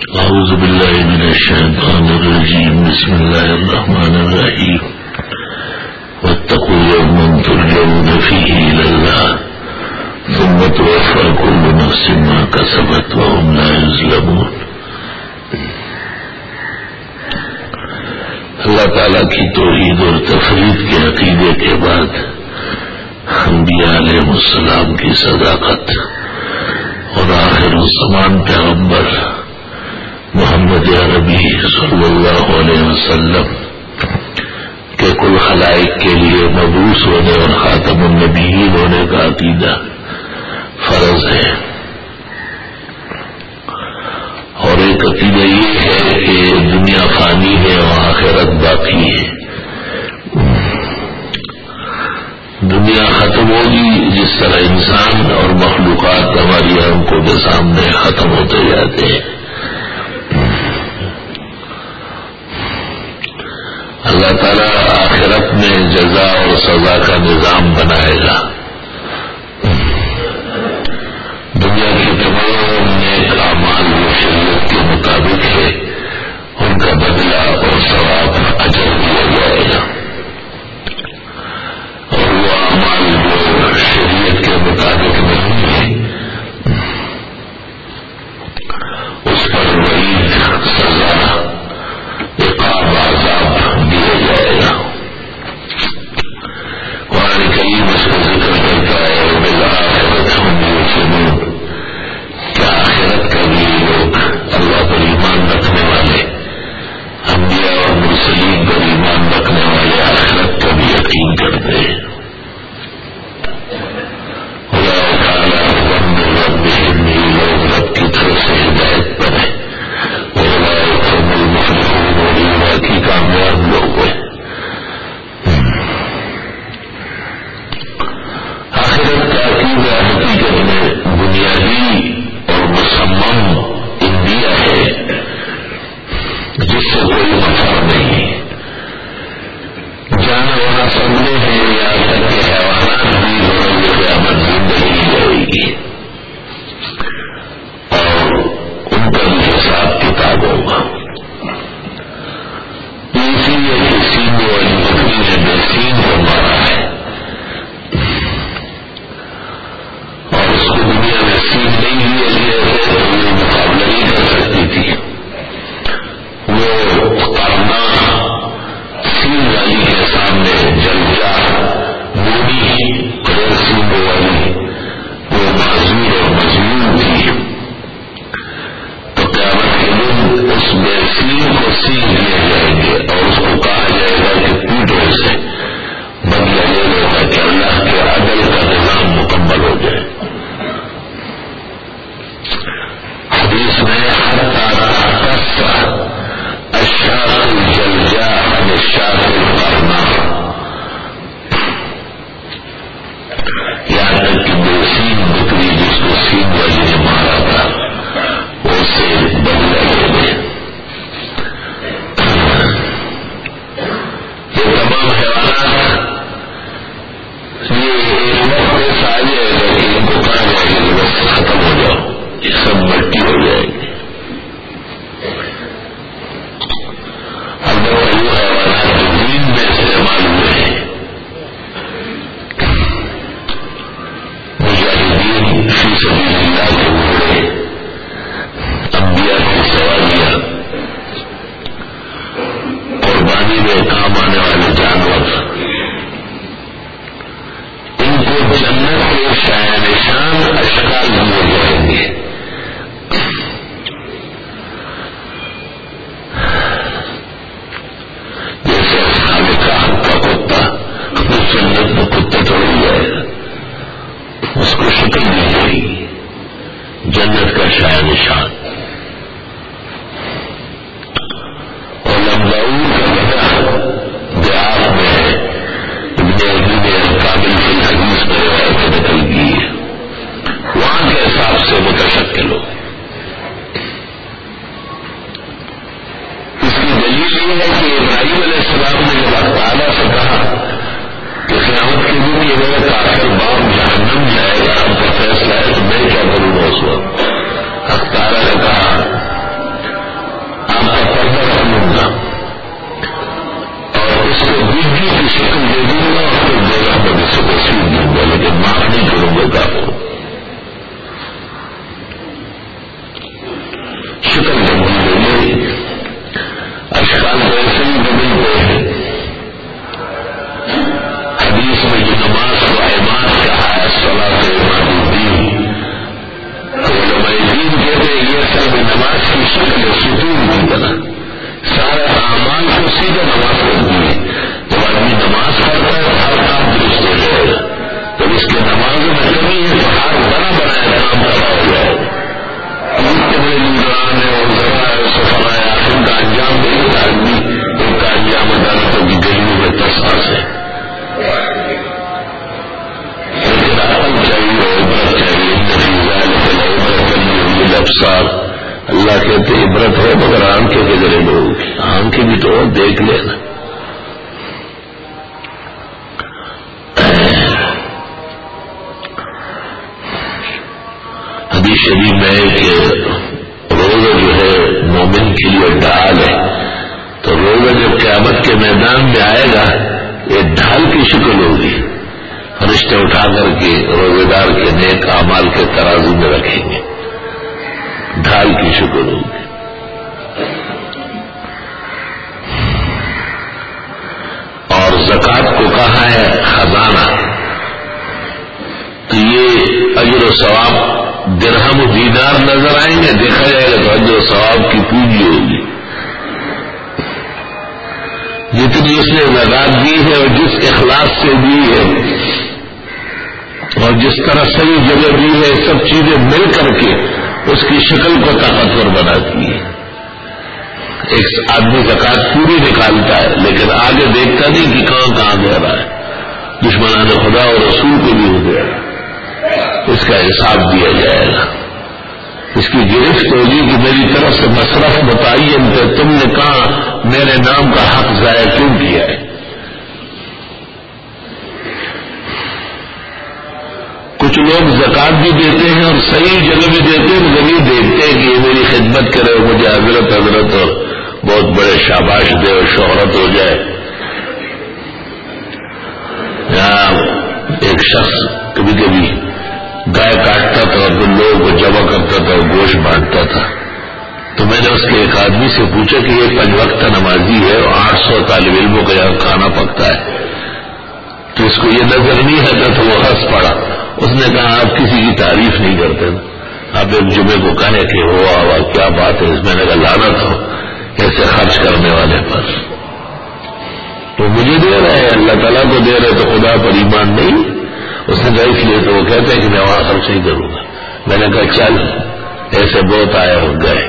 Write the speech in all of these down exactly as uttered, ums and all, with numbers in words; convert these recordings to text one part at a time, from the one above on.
أعوذ بالله من الشيطان الرجيم. بسم الله الرحمن الرحيم. واتقوا يوما ترجعون فيه إلى الله ثم توفى كل نفس ما كسبت وهم لا يظلمون. اللہ تعالیٰ کی توحید اور تفرید کے عقیدے کے بعد انبیاء علیہ السلام کی صداقت اور آخر الزمان پیغمبر محمد عربی صلی اللہ علیہ وسلم کے کل خلائق کے لیے مبعوث ہونے اور خاتم النبیین ہونے کا عقیدہ فرض ہے. اور ایک عقیدہ یہ ہے کہ دنیا فانی ہے اور آخرت باقی ہے. دنیا ختم ہوگی جس طرح انسان اور مخلوقات ہماری آنکھوں کے سامنے ختم ہوتے جاتے ہیں. اللہ تعالیٰ آخرت میں جزا اور سزا کا نظام بنائے گا. دنیا کے تمام نیک اعمال و شریعت کے مطابق ہے، ان کا بدلہ اور ثواب اجر دیا جائے گا. اور وہ اعمال جو شریعت کے مطابق نہیں ہے اس پر وعید، سزا، عقاب، عذاب دیا جائے گا. قرآن کریم اس کو ذکر کرتا ہے اور بالآخرۃ ہم یوقنون کہ آخرت کا بھی لوگ اللہ پر ایمان رکھنے والے، انبیاء اور مرسلین پر ایمان رکھنے والے آخرت کا بھی یقین کرتے ہیں. اولئک علی ہدی من ربہم، یہ لوگ رب کی طرف سے ہدایت پر ہیں. اولئک هم المفلحون، اور یہ واقعی کامیاب لوگ ہیں. آخرت کا عقیدہ حقیقت میں بنیادی اور مصمم انبیاء ہے جس سے کوئی مفر نہیں. جانور سب نے ہیں، یہاں تک کہ حیوانات بھی روز قیامت زندگی جائے گی اور ان کا بھی حساب کتاب ہوگا. اسی لیے کہ سینگ والی بکری نے بے سینگ کو مارا ہے اور اس کو دنیا میں سینگ نہیں دیا گیا ہے تو وہ مقابلہ نہیں کر سکتی تھی. وہ کرنا سینگ والی کے سامنے جل جا موڑی غیر سینگ والی وہ معذور اور مظلوم تھی. تو قیامت کے دن اس بے سینگ کو سینگ دیے جائیں گے اور اس کو کہا جائے گا کہ پیٹو سے بدلہ لے لو تاکہ اللہ کے عدل کا نظام مکمل ہو جائے. حدیث میں حتی تحتس الشاة الجلجاء عن الشاة القرناء، یہاں تک کہ بے سینگ بکری جس کو سینگ والی نے مارا تھا وہ اس سے بدلہ لے لے. یہ تمام حیوانات یہ ایک وقت ایسا آ جائے گا کہ ان کو کہا جائے گا کہ بس ختم ہو جاؤ، یہ سب مٹی ہو جائے گی. البتہ وہ حیوانات جو دین میں استعمال ہوئے ہیں، مجاہدین فی سبیل اللہ کے گھوڑے، انبیاء کی سواریاں، قربانی میں کام آنے والے جانور، ان کو جنت کے شایع نشان اشکال دیے جائیں گے. جیسے اصحاب کہف کا کتا اس جنت میں کتا توڑ جائے گا، اس کو شکل دی جائے گی جنت کا شایع نشان. اور لمباؤں کا وجہ دیار میں ہے، ابن ابی نے الکامل فی الحدیث میں روایت نقل کی ہے. وہاں کے حساب سے متشکل ہو. اس کی دلیل یہ ہے کہ ابراہیم علیہ السلام نے جب اللہ تعالیٰ سے کہا کہ قیامت کے دن یہ میرا کافر باپ جہنم جائے گا، ہم کا فیصلہ ہے تو میں کیا کروں گا اس وقت. اللہ تعالیٰ نے کہا نماز کی شکل ستون کی طرح سارے اعمال کو سیدھے نماز کرتی ہے. جب آدمی نماز پڑھتا ہے ہر کام درست ہو جائے گا. جب اس کے نمازوں میں کمی ہے تو ہر بڑا بڑا کام تباہ ہو جائے گا. اتنے بڑے لیڈران ہے اور ذرا سفر آیا ان کا انجام دیکھتا آدمی ان کا انجام عدالتوں کی گلیوں میں تساس ہے. لیکن عقل چاہیے عبرت چاہیے افسار. اللہ کہتے عبرت ہے مگر آنکھیں کے ذریعے لوگوں کی آنکھیں بھی تو دیکھ لینا. حدیث شریف میں ہے کہ روزہ جو ہے مومن کے لیے ڈھال ہے. تو روزہ جب قیامت کے میدان میں آئے گا یہ ڈھال کی شکل ہوگی. فرشتے اٹھا کر کے روزے دار کے نیک اعمال کے ترازو میں رکھیں گے. ڈھال کی شکل ہوگی. اور زکوٰۃ کو کہا ہے خزانہ. تو یہ اجر و ثواب درہم و دینار نظر آئیں گے دیکھا جائے گا تو اجر و ثواب کی پونجی ہوگی. جتنی اس نے زکوٰۃ دی ہے اور جس اخلاص سے دی ہے اور جس طرح صحیح جگہ دی ہے سب چیزیں مل کر کے اس کی شکل کو طاقتور بناتی ہے. ایک آدمی زکوٰۃ پوری نکالتا ہے لیکن آگے دیکھتا نہیں کہ کہاں کہاں دے رہا ہے. دشمنان خدا اور رسول کو بھی ہو گیا اس کا حساب دیا جائے گا. اس کی گرفت ہوگی کہ میری طرف سے مصرف متعین ہے تم نے کہا میرے نام کا حق ضائع کیوں کیا ہے. کچھ لوگ زکوٰۃ بھی دیتے ہیں اور صحیح جگہ بھی دیتے ہیں جب یہ دیکھتے ہیں کہ یہ میری خدمت کرے مجھے حضرت حضرت اور بہت بڑے شاباش دے اور شہرت ہو جائے. یہاں ایک شخص کبھی کبھی گائے کاٹتا تھا اور پھر لوگوں کو جمع کرتا تھا اور گوشت بانٹتا تھا. تو میں نے اس کے ایک آدمی سے پوچھا کہ یہ پنج وقت نمازی ہے اور آٹھ سو طالب علموں کا یہاں کھانا پکتا ہے تو اس کو یہ نظر نہیں آتا تو وہ ہنس پڑا. اس نے کہا آپ کسی کی تعریف نہیں کرتے نا. آپ ایک جمعے کو کہے کہ ہوا ہوا کیا بات ہے. اس میں نے کہا لعنت ہو ایسے خرچ کرنے والے پر. تو مجھے دے رہے ہیں اللہ تعالیٰ کو دے رہے تو خدا پر ایمان نہیں. اس نے کہا اس لیے تو وہ کہتے ہیں کہ میں وہاں خرچ نہیں کروں گا. میں نے کہا چل ایسے بہت آئے اور گئے.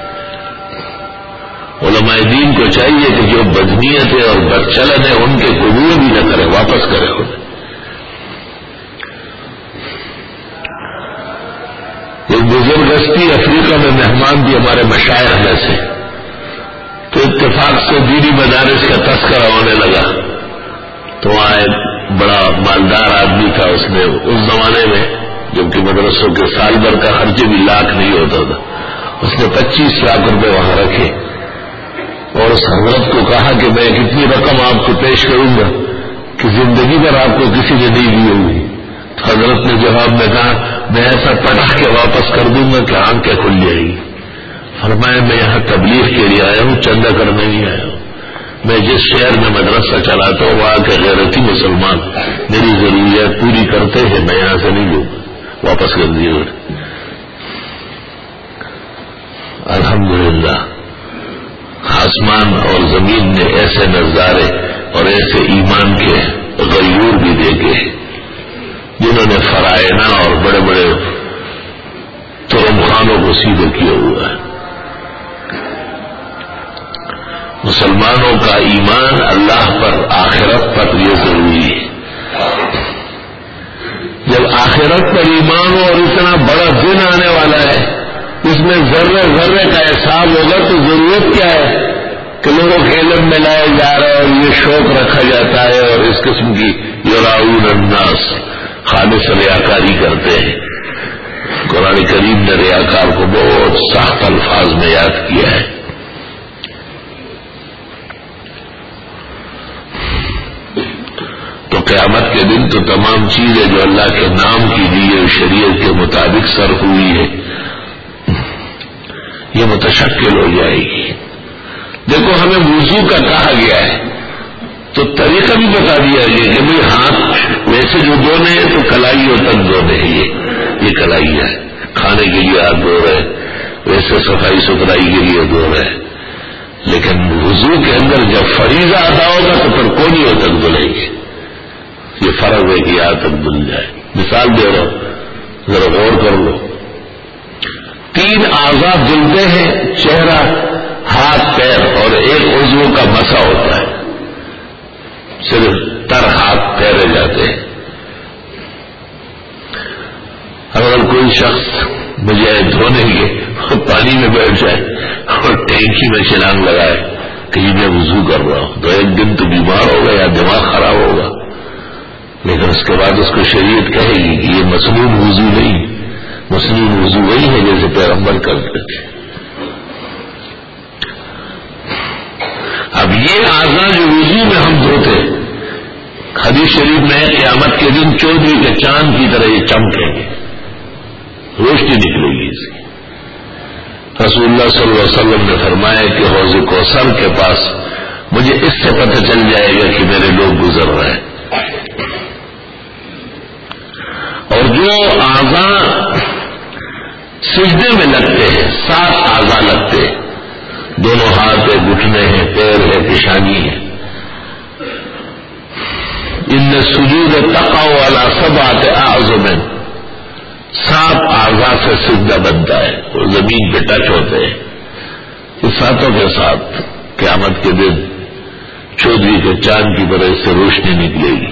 علماء دین کو چاہیے کہ جو بدنیت ہے اور بدچلن ہے ان کے قبول بھی نہ کرے واپس کرے. انہیں ایک بزرگستی افریقہ میں مہمان بھی ہمارے مشائخ میں سے تو اتفاق سے دینی مدارس کا تذکرہ ہونے لگا. تو وہاں ایک بڑا مالدار آدمی تھا. اس نے اس زمانے میں جبکہ مدرسوں کے سال بھر کا خرچے بھی لاکھ نہیں ہوتا تھا اس نے پچیس لاکھ روپے وہاں رکھے اور اس حضرت کو کہا کہ میں کتنی رقم آپ کو پیش کروں گا کہ زندگی بھر آپ کو کسی نے نہیں دی ہوگی. تو حضرت نے جواب میں کہا میں ایسا پڑھا کے واپس کر دوں گا کہ آنکھیں کھل جائے گی. فرمایا میں یہاں تبلیغ کے لیے آیا ہوں چندہ کرنے نہیں آیا ہوں. میں جس شہر میں مدرسہ چلاتا ہوں وہاں کے غیرتی مسلمان میری ضروریات پوری کرتے ہیں میں یہاں سے نہیں لوں گا واپس کر دیے. الحمدللہ آسمان اور زمین نے ایسے نظارے اور ایسے ایمان کے غیور بھی دیکھے جنہوں نے فرائنا اور بڑے بڑے ترم خانوں کو سیدھے کیا ہوا ہے. مسلمانوں کا ایمان اللہ پر آخرت پر یہ ضروری ہے. جب آخرت پر ایمان ہو اور اتنا بڑا دن آنے والا ہے اس میں ذرے ذرے کا حساب ہوگا تو ضرورت کیا ہے کہ لوگوں کے علم میں لائے جا رہا ہے اور یہ شوق رکھا جاتا ہے اور اس قسم کی یراؤون الناس خالص ریاکاری کرتے ہیں. قرآن کریم نے ریاکار کو بہت سخت الفاظ میں یاد کیا ہے. تو قیامت کے دن تو تمام چیزیں جو اللہ کے نام کی دی ہے شریعت کے مطابق صرف ہوئی ہے یہ متشکل ہو جائے گی. دیکھو ہمیں وضو کا کہا گیا ہے تو طریقہ بھی بتا دیا گیا کہ بھائی ہاتھ ویسے جو دھونے ہیں تو کلائیوں تک دھونے ہیں. یہ یہ کلائی ہے کھانے کے لیے ہاتھ دھو رہے ویسے صفائی ستھرائی کے لیے دو رہے، لیکن وضو کے اندر جب فریضہ ادا ہوگا تو پھر کونیوں تک دھلیں گے. یہ فرق ہے کہ یہاں تک دھل جائے. مثال دے رہا ہوں، ذرا غور کر لو. تین اعضاء دھلتے ہیں، چہرہ، ہاتھ، پیر، اور ایک عضو کا مسا ہوتا ہے، صرف تر ہاتھ پھیرے جاتے ہیں. اگر کوئی شخص بجائے دھونے کے پانی میں بیٹھ جائے اور ٹینکی میں چھلانگ لگائے کہ میں وضو کر رہا ہوں، تو ایک دن تو بیمار ہوگا یا دماغ خراب ہوگا. لیکن اس کے بعد اس کو شریعت کہے گی کہ یہ مصنون وضو نہیں، مصنون وضو وہی ہے جیسے پیغمبر کرتے تھے. اب یہ اعضاء جو وضو میں ہم دھوتے، حدیث شریف میں قیامت کے دن چودھری کے چاند کی طرح یہ چمکیں گے، روشنی نکلے گی اس کی. رسول اللہ صلی اللہ علیہ وسلم نے فرمایا کہ حوض کوثر کے پاس مجھے اس سے پتہ چل جائے گا کہ میرے لوگ گزر رہے ہیں. اور جو اعضاء سجدے میں لگتے ہیں، سات اعضاء لگتے ہیں، دونوں ہاتھ ہے، گھٹنے ہیں، پیر ہے، پیشانی ہے. ان سجود تقع علی سبعۃ اعظم، سات اعضاء سے سجدہ بنتا ہے اور زمین پہ ٹچ ہوتے ہیں. اس ساتوں کے ساتھ قیامت کے دن چودھری کے چاند کی طرح سے روشنی نکلے گی.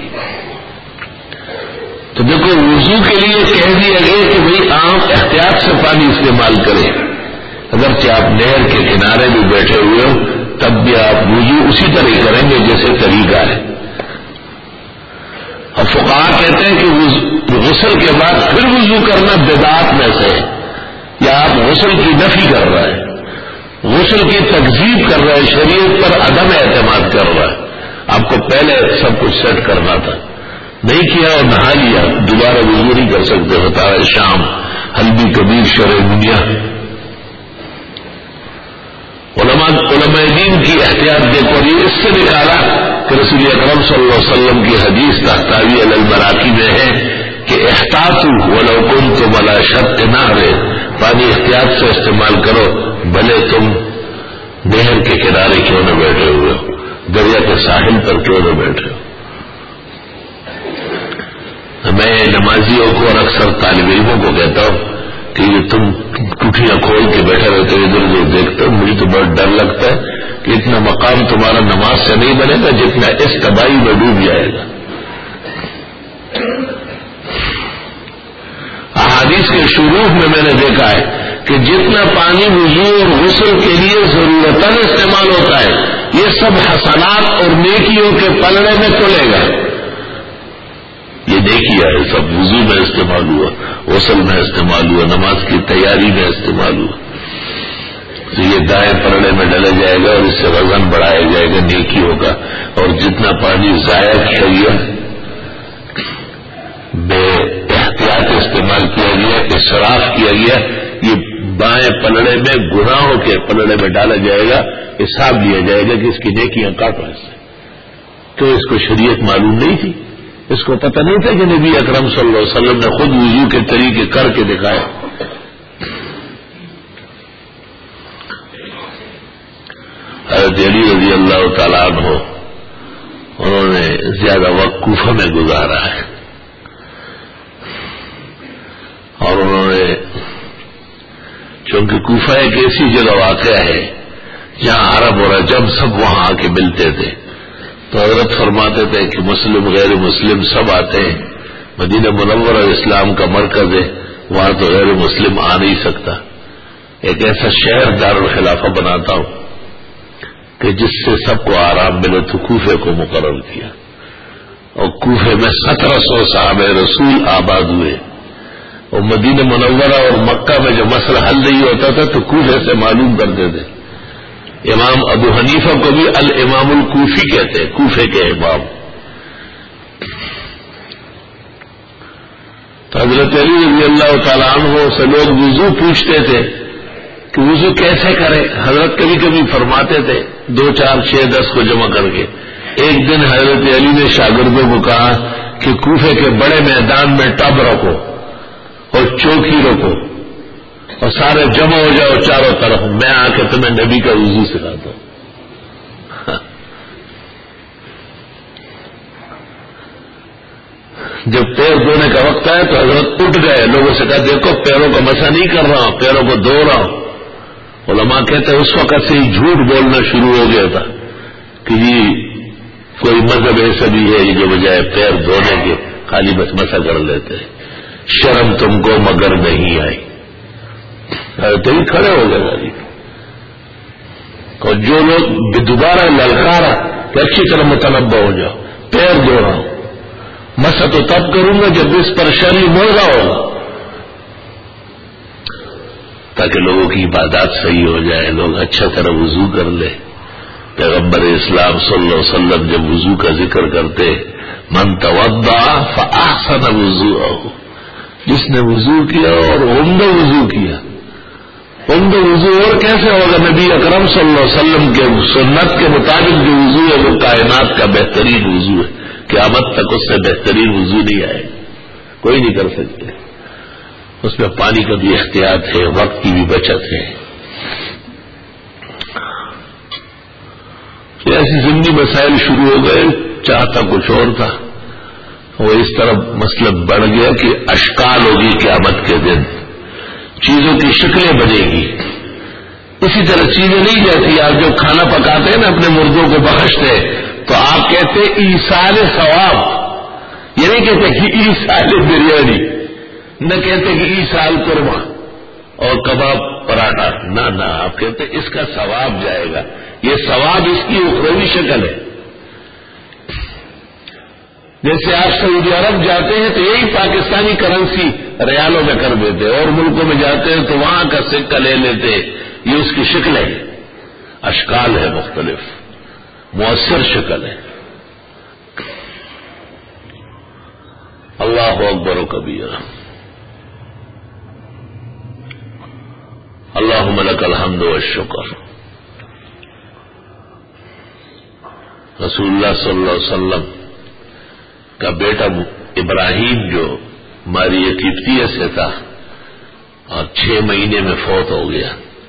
تو دیکھو وضو کے لیے کہہ دیا گیا کہ بھئی آپ احتیاط سے پانی استعمال کریں. اگرچہ آپ نہر کے کنارے بھی بیٹھے ہوئے ہو تب بھی آپ وضو اسی طرح کریں گے جیسے طریقہ ہے. اب فقہاء کہتے ہیں کہ غسل کے بعد پھر وضو کرنا بدعات میں سے ہے، یا آپ غسل کی نفی کر رہا ہے، غسل کی تکذیب کر رہا ہے، شریعت پر عدم اعتماد کر رہا ہے. آپ کو پہلے سب کچھ سیٹ کرنا تھا، نہیں کیا اور نہا لیا، دوبارہ وضو نہیں کر سکتے. ہوتا ہے شام حلبی کبیر شرع دنیا. علماء علماء دین کی احتیاط دیکھو، یہ اس سے نکالا کہ رسول اکرم صلی اللہ علیہ وسلم کی حدیث تحتاوی علی المراقی میں ہے کہ احتاطوا ولو کنتم علی شط نہر، پانی احتیاط سے استعمال کرو بھلے تم نہر کے کنارے کیوں نہ بیٹھے ہوئے ہو، دریا کے ساحل پر کیوں نہ بیٹھے ہو. میں نمازیوں کو اور اکثر طالب علموں کو کہتا ہوں کہ یہ تم ٹوٹیاں کھول کے بیٹھے رہتے ہو ادھر ادھر دیکھتے ہو، مجھے تو بہت ڈر لگتا ہے کہ اتنا مقام تمہارا نماز سے نہیں بنے گا جتنا اس تباہی میں ڈوب جائے گا. احادیث کے شروع میں میں نے دیکھا ہے کہ جتنا پانی وضو اور غسل کے لیے ضرورتاً استعمال ہوتا ہے یہ سب حسنات اور نیکیوں کے پلڑے میں تلے گا. یہ دیکھیے ہے سب وضو میں استعمال ہوا، غسل میں استعمال ہوا، نماز کی تیاری میں استعمال ہوا. تو یہ دائیں پلڑے میں ڈلا جائے گا اور اس سے وزن بڑھایا جائے گا نیکیوں کا. اور جتنا پانی ضائع کیا گیا، بے احتیاط استعمال کیا گیا، اسراف کیا گیا، یہ بائیں پلڑے میں گناہوں کے پلڑے میں ڈالا جائے گا. حساب لیا جائے گا کہ اس کی نیکیاں کاٹو اس سے. تو اس کو شریعت معلوم نہیں تھی، اس کو پتہ نہیں تھا کہ نبی اکرم صلی اللہ علیہ وسلم نے خود وضو کے طریقے کر کے دکھائے. حضرت علی رضی اللہ تعالیٰ عنہ انہوں نے زیادہ وقت کوفہ میں گزارا ہے، اور انہوں نے چونکہ کوفہ ایک ایسی جگہ واقع ہے جہاں عرب اور عجم سب وہاں آ کے ملتے تھے، تو حضرت فرماتے تھے کہ مسلم غیر مسلم سب آتے ہیں. مدینہ منورہ اسلام کا مرکز ہے، وہاں تو غیر مسلم آ نہیں سکتا. ایک ایسا شہر دارالخلافہ بناتا ہوں کہ جس سے سب کو آرام ملے، تو کوفے کو مقرر کیا. اور کوفے میں سترہ سو صحابہ رسول آباد ہوئے. اور مدینہ منورہ اور مکہ میں جو مسئلہ حل نہیں ہوتا تھا تو کوفے سے معلوم کرتے تھے. امام ابو حنیفہ کو بھی الامام الکوفی کہتے ہیں، کوفے کے امام. تو حضرت علی رضی اللہ تعالیٰ عنہ سے لوگ وضو پوچھتے تھے کہ وضو کیسے کریں. حضرت کبھی کبھی فرماتے تھے دو چار چھ دس کو جمع کر کے. ایک دن حضرت علی نے شاگردوں کو کہا کہ کوفے کے بڑے میدان میں ٹب رکھو اور چوکی رکھو اور سارے جمع ہو جاؤ چاروں طرف، میں آ کے تمہیں نبی کا وضو سکھاتا ہوں. جب پیر دھونے کا وقت آیا تو حضرت اٹھ گئے، لوگوں سے کہا دیکھو پیروں کا مسح نہیں کر رہا ہوں، پیروں کو دھو رہا ہوں. علماء کہتے ہیں اس وقت سے ہی جھوٹ بولنا شروع ہو گیا تھا کہ یہ کوئی مذہب ایسا بھی ہے جو بجائے پیر دھونے کے خالی بس مسح کر لیتے ہیں. شرم تم کو مگر نہیں آئی. تو ہی کھڑے ہو گئے گاڑی. اور جو لوگ دوبارہ للکارا کہ اچھی طرح متنبع ہو جاؤ، پیر دھو رہا ہوں، مسح تو تب کروں گا جب اس پر شرعی موضع ہوگا، تاکہ لوگوں کی عبادات صحیح ہو جائے، لوگ اچھا طرح وضو کر لے. پیغمبر اسلام صلی اللہ علیہ وسلم جب وضو کا ذکر کرتے، من توضأ فأحسن وضوءه، جس نے وضو کیا اور عمدہ وضو کیا. عمدہ وضو اور کیسے ہوگا؟ نبی اکرم صلی اللہ علیہ وسلم کے سنت کے مطابق جو وضو ہے وہ کائنات کا بہترین وضو ہے. قیامت تک اس سے بہترین وضو نہیں آئے، کوئی نہیں کر سکتے. اس میں پانی کا بھی احتیاط ہے، وقت کی بھی بچت ہے. ایسی ضمنی مسائل شروع ہو گئے. چاہتا کچھ اور تھا، وہ اس طرح مسئلہ بڑھ گیا کہ اشکال ہوگی قیامت کے دن، چیزوں کی شکلیں بنے گی. اسی طرح چیزیں نہیں جاتی. آپ جب کھانا پکاتے ہیں نا اپنے مردوں کو بخشتے تو آپ کہتے ایصال ثواب، یہ نہیں کہتے کہ ایصال بریانی، نہ کہتے کہ ایصال قرمہ اور کباب پراٹھا، نہ نہ آپ کہتے اس کا ثواب جائے گا. یہ ثواب اس کی اخروی شکل ہے. جیسے آپ سعودی عرب جاتے ہیں تو یہی پاکستانی کرنسی ریالوں میں کر دیتے، اور ملکوں میں جاتے ہیں تو وہاں کا سکہ لے لیتے. یہ اس کی شکل ہے، اشکال ہے، مختلف مؤثر شکل ہے. اللہ اکبر و کبیرہ. اللہم لک الحمد والشکر. رسول اللہ صلی اللہ علیہ وسلم کا بیٹا ابراہیم جو ماریہ قبطیہ سے تھا اور چھ مہینے میں فوت ہو گیا.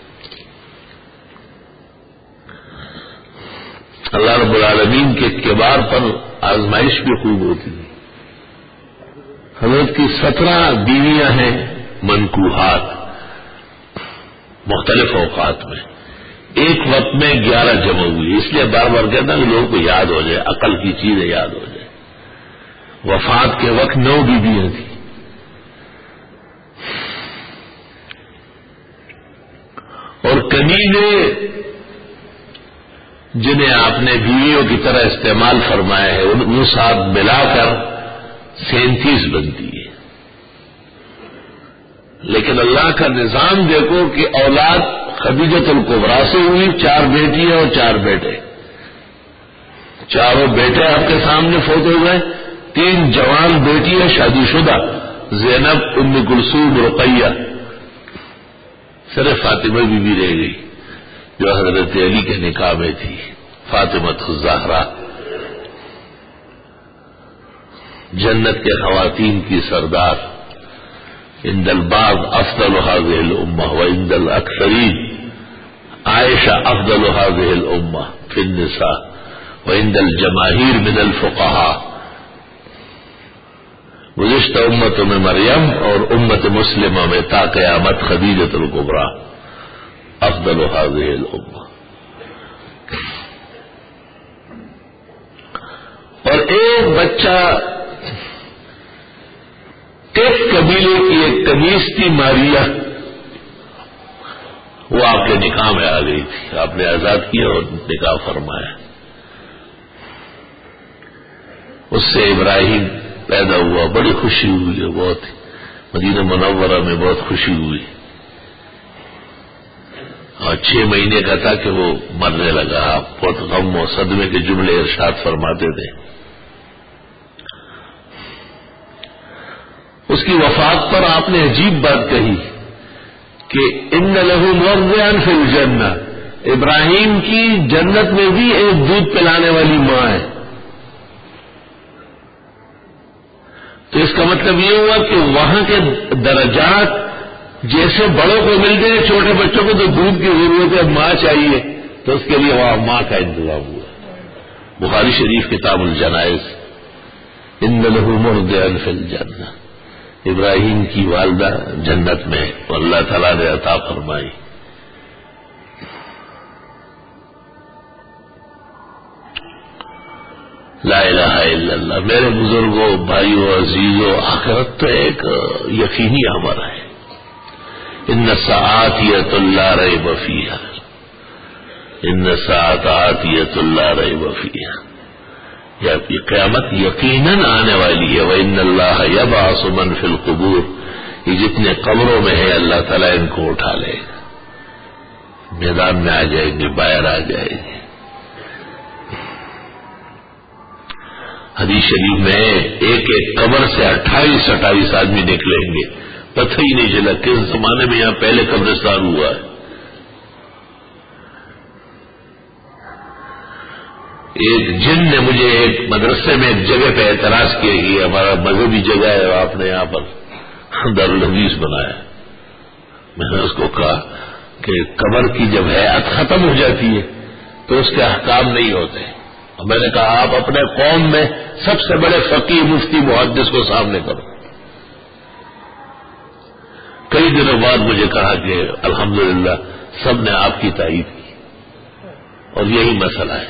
اللہ رب العالمین کے کبار پر آزمائش بھی خوب ہوتی تھی. حضرت کی سترہ بیویاں ہیں منکوحات، مختلف اوقات میں ایک وقت میں گیارہ جمع ہوئی. اس لیے بار بار کہتا کہ لوگوں کو یاد ہو جائے، عقل کی چیزیں یاد ہو جائے. وفات کے وقت نو بیویاں تھیں. اور کمینے جنہیں آپ نے بیویوں کی طرح استعمال فرمایا ہے ان ساتھ ملا کر سینتیس بنتی ہے. لیکن اللہ کا نظام دیکھو کہ اولاد خدیجۃ الکبریٰ سے ہوئی، چار بیٹیاں اور چار بیٹے. چاروں بیٹے آپ کے سامنے فوت ہو گئے. تین جوان بیٹیاں شادی شدہ، زینب، ام کلثوم، رقیہ. صرف فاطمہ بی بی رہ گئی جو حضرت علی کے نکاح میں تھی، فاطمۃ الزہرا. جنت کے خواتین کی سردار، عند البعض افضل هذه الامه وعند الاکثرین عائشہ افضل هذه الامه في النساء وعند الجماہیر من الفقهاء. گزشتہ امتوں میں مریم اور امت مسلمہ میں تا قیامت خدیجۃ الکبریٰ افضل هذه الامه. اور ایک بچہ ایک قبیلے کی ایک قمیص تھی ماریہ، وہ آپ کے نکاح میں آ گئی تھی. آپ نے آزاد کیا اور نکاح فرمایا. اس سے ابراہیم پیدا ہوا. بڑی خوشی ہوئی ہے، بہت مدینہ منورہ میں بہت خوشی ہوئی. اور چھ مہینے کا تھا کہ وہ مرنے لگا. آپ بہت غم و صدمے کے جملے ارشاد فرماتے تھے. اس کی وفات پر آپ نے عجیب بات کہی کہ ان لہ مرضعا فی الجنہ، ابراہیم کی جنت میں بھی ایک دودھ پلانے والی ماں ہے. تو اس کا مطلب یہ ہوا کہ وہاں کے درجات جیسے بڑوں کو ملتے ہیں چھوٹے بچوں کو تو دودھ کی ضرورت ہے، ماں چاہیے، تو اس کے لیے وہاں ماں کا انتظام ہوا۔ بخاری شریف کتاب الجنائز، ان لہ مرضعا فی الجنہ، ابراہیم کی والدہ جنت میں اور اللہ تعالیٰ نے عطا فرمائی۔ لا الہ الا اللہ۔ میرے بزرگوں، بھائیوں، عزیزوں، آخرت تو ایک یقینی امر ہے۔ ان الساعۃ آتیۃ لا ریب فیہا، ان الساعۃ آتیۃ لا ریب فیہا، یہ قیامت یقیناً آنے والی ہے۔ وان اللہ یبعث من فی القبور، یہ جتنے قبروں میں ہے اللہ تعالیٰ ان کو اٹھا لے گا، میدان میں آ جائیں گے، باہر آ جائیں گے۔ حدیث شریف میں ایک ایک قبر سے اٹھائیس اٹھائیس آدمی نکلیں گے، پتہ ہی نہیں چلا کس زمانے میں یہاں پہلے قبرستان ہوا ہے۔ ایک جن نے مجھے ایک مدرسے میں ایک جگہ پہ اعتراض کیا کہ ہمارا مذہبی جگہ ہے اور آپ نے یہاں پر دارالحدیث بنایا۔ میں نے اس کو کہا کہ قبر کی جب حیات ختم ہو جاتی ہے تو اس کے احکام نہیں ہوتے۔ اور میں نے کہا آپ اپنے قوم میں سب سے بڑے فقیہ، مفتی، محدث کو سامنے کرو۔ کئی دنوں بعد مجھے کہا کہ الحمدللہ سب نے آپ کی تائید کی، اور یہی مسئلہ ہے۔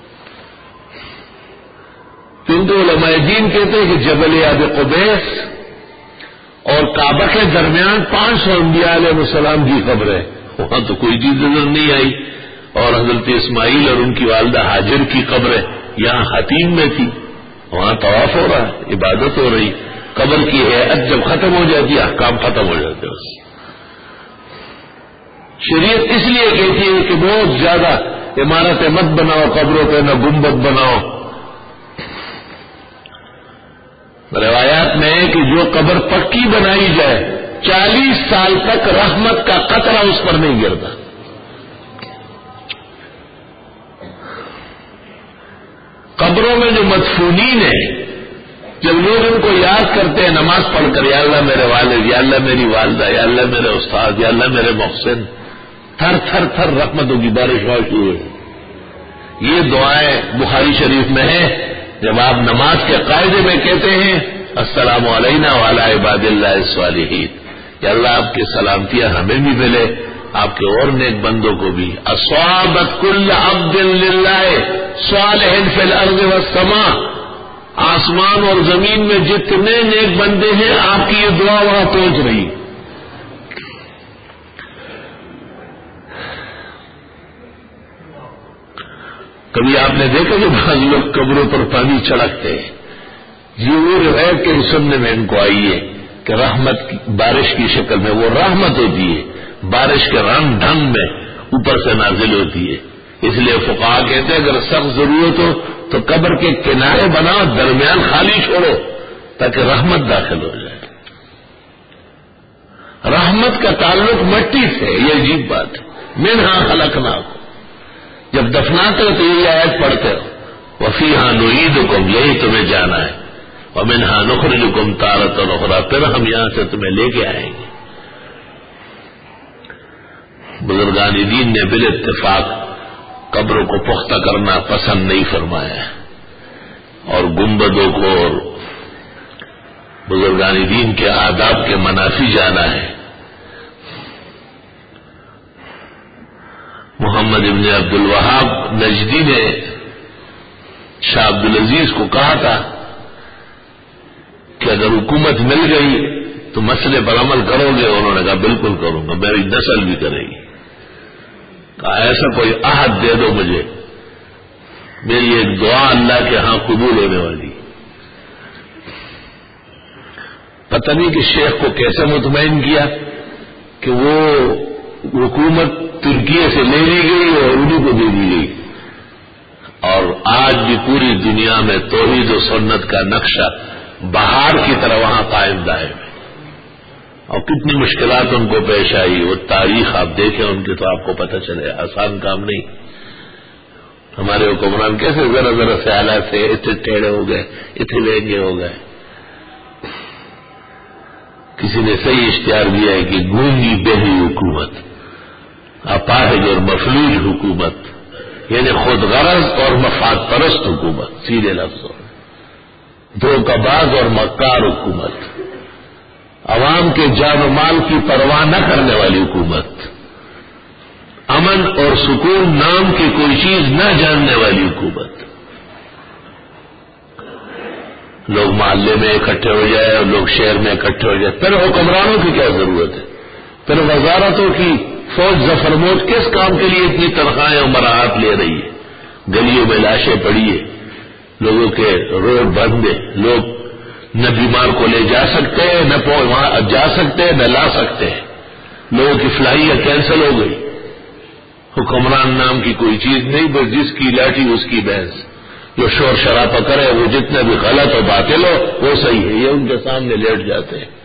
کیونکہ علماء دین کہتے ہیں کہ جبل ابی قبیس اور کعبہ کے درمیان پانچ سو انبیاء علیہ السلام کی قبر ہے، وہاں تو کوئی چیز نظر نہیں آئی۔ اور حضرت اسماعیل اور ان کی والدہ ہاجر کی قبر یہاں حتیم میں تھی، وہاں طواف ہو رہا ہے، عبادت ہو رہی۔ قبر کی حیات جب ختم ہو جاتی ہے احکام ختم ہو جاتے ہیں۔ شریعت اس لیے کہتی ہے کہ بہت زیادہ عمارتیں مت بناؤ قبروں پہ، نہ گنبد بناؤ۔ روایات میں ہے کہ جو قبر پکی بنائی جائے چالیس سال تک رحمت کا قطرہ اس پر نہیں گرتا۔ قبروں میں جو مدفونین ہیں، جب لوگ ان کو یاد کرتے ہیں نماز پڑھ کر، یا اللہ میرے والد، یا اللہ میری والدہ، یا اللہ میرے استاد، یا اللہ میرے محسن، تھر تھر تھر رحمتوں کی بارش ہوا شروع ہے۔ یہ دعائیں بخاری شریف میں ہیں۔ جب آپ نماز کے قاعدے میں کہتے ہیں السلام علینا وعلی عباد اللہ الصالحین، کہ اللہ آپ کی سلامتیاں ہمیں بھی ملے، آپ کے اور نیک بندوں کو بھی۔ اصابت کل عبد للہ صالح فی الارض والسماء، آسمان اور زمین میں جتنے نیک بندے ہیں آپ کی یہ دعا وہاں پہنچ رہی۔ کبھی آپ نے دیکھا کہ بعض لوگ قبروں پر پانی چھڑکتے ہیں؟ یہ وہ روایت کے سننے میں ان کو آئی ہے کہ رحمت کی بارش کی شکل میں، وہ رحمت ہوتی ہے بارش کے رنگ ڈھنگ میں اوپر سے نازل ہوتی ہے۔ اس لیے فقہا کہتے ہیں اگر سخت ضرورت ہو تو قبر کے کنارے بناؤ، درمیان خالی چھوڑو تاکہ رحمت داخل ہو جائے۔ رحمت کا تعلق مٹی سے، یہ عجیب بات ہے۔ منہا خلقناکم، جب دفناتے ہو تو یہ آیت پڑھتے ہو وفیہا نعیدکم، یہی تمہیں جانا ہے، ومنہا نخرجکم تارۃ اخری، پھر ہم یہاں سے تمہیں لے کے آئیں گے۔ بزرگان دین نے بالاتفاق قبروں کو پختہ کرنا پسند نہیں فرمایا ہے، اور گنبدوں کو اور بزرگان دین کے آداب کے منافی جانا ہے۔ محمد ابن عبد الوہاب نجدی نے شاہ عبد العزیز کو کہا تھا کہ اگر حکومت مل گئی تو مسئلے پر عمل کرو گے؟ انہوں نے کہا بالکل کروں گا، میری نسل بھی کرے گی۔ کہا ایسا کوئی عہد دے دو مجھے، میری ایک دعا اللہ کے ہاں قبول ہونے والی۔ پتہ نہیں کہ شیخ کو کیسے مطمئن کیا کہ وہ حکومت ترکیے سے لے لی گئی اور انہیں کو دے دی گئی، اور آج بھی پوری دنیا میں توحید و سنت کا نقشہ بہار کی طرح وہاں قائم دائم ہے۔ اور کتنی مشکلات ان کو پیش آئی، وہ تاریخ آپ دیکھیں ان کی تو آپ کو پتہ چلے، آسان کام نہیں۔ ہمارے حکمران کیسے ذرا ذرا سے حالات سے اتنے ٹیڑھے ہو گئے، اتنے لہنگے ہو گئے۔ کسی نے صحیح اشتہار دیا ہے کہ گونگی بہری حکومت، اپاہج اور مفلوج حکومت، یعنی خود غرض اور مفاد پرست حکومت، سیدھے لفظوں دھوکہ باز اور مکار حکومت، عوام کے جان و مال کی پرواہ نہ کرنے والی حکومت، امن اور سکون نام کی کوئی چیز نہ جاننے والی حکومت. لوگ محلے میں اکٹھے ہو جائے اور لوگ شہر میں اکٹھے ہو جائے، پھر حکمرانوں کی کیا ضرورت ہے؟ پھر وزارتوں کی فوج زفرموٹ کس کام کے لیے اتنی تنخواہیں اور مراحت لے رہی ہے؟ گلیوں میں لاشیں پڑی ہے، لوگوں کے روڈ بند ہیں، لوگ نہ بیمار کو لے جا سکتے ہیں، نہ وہاں جا سکتے ہیں، نہ لا سکتے ہیں، لوگوں کی فلائیاں کینسل ہو گئی. حکمران نام کی کوئی چیز نہیں، بس جس کی لاٹھی اس کی بھینس، جو شور شرابہ کرے وہ جتنے بھی غلط و باطل ہو وہ صحیح ہے، یہ ان کے سامنے لیٹ جاتے ہیں.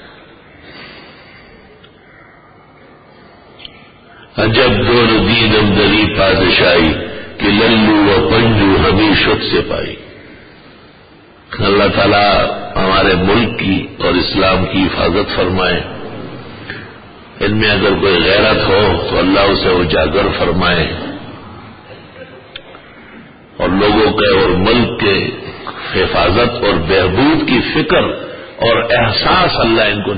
عجب دور دیدم دری پادشاہی کہ للو و پنجو ہمیں شد سے پائی. اللہ تعالیٰ ہمارے ملک کی اور اسلام کی حفاظت فرمائے. ان میں اگر کوئی غیرت ہو تو اللہ اسے اجاگر فرمائے، اور لوگوں کے اور ملک کے حفاظت اور بہبود کی فکر اور احساس اللہ ان کو.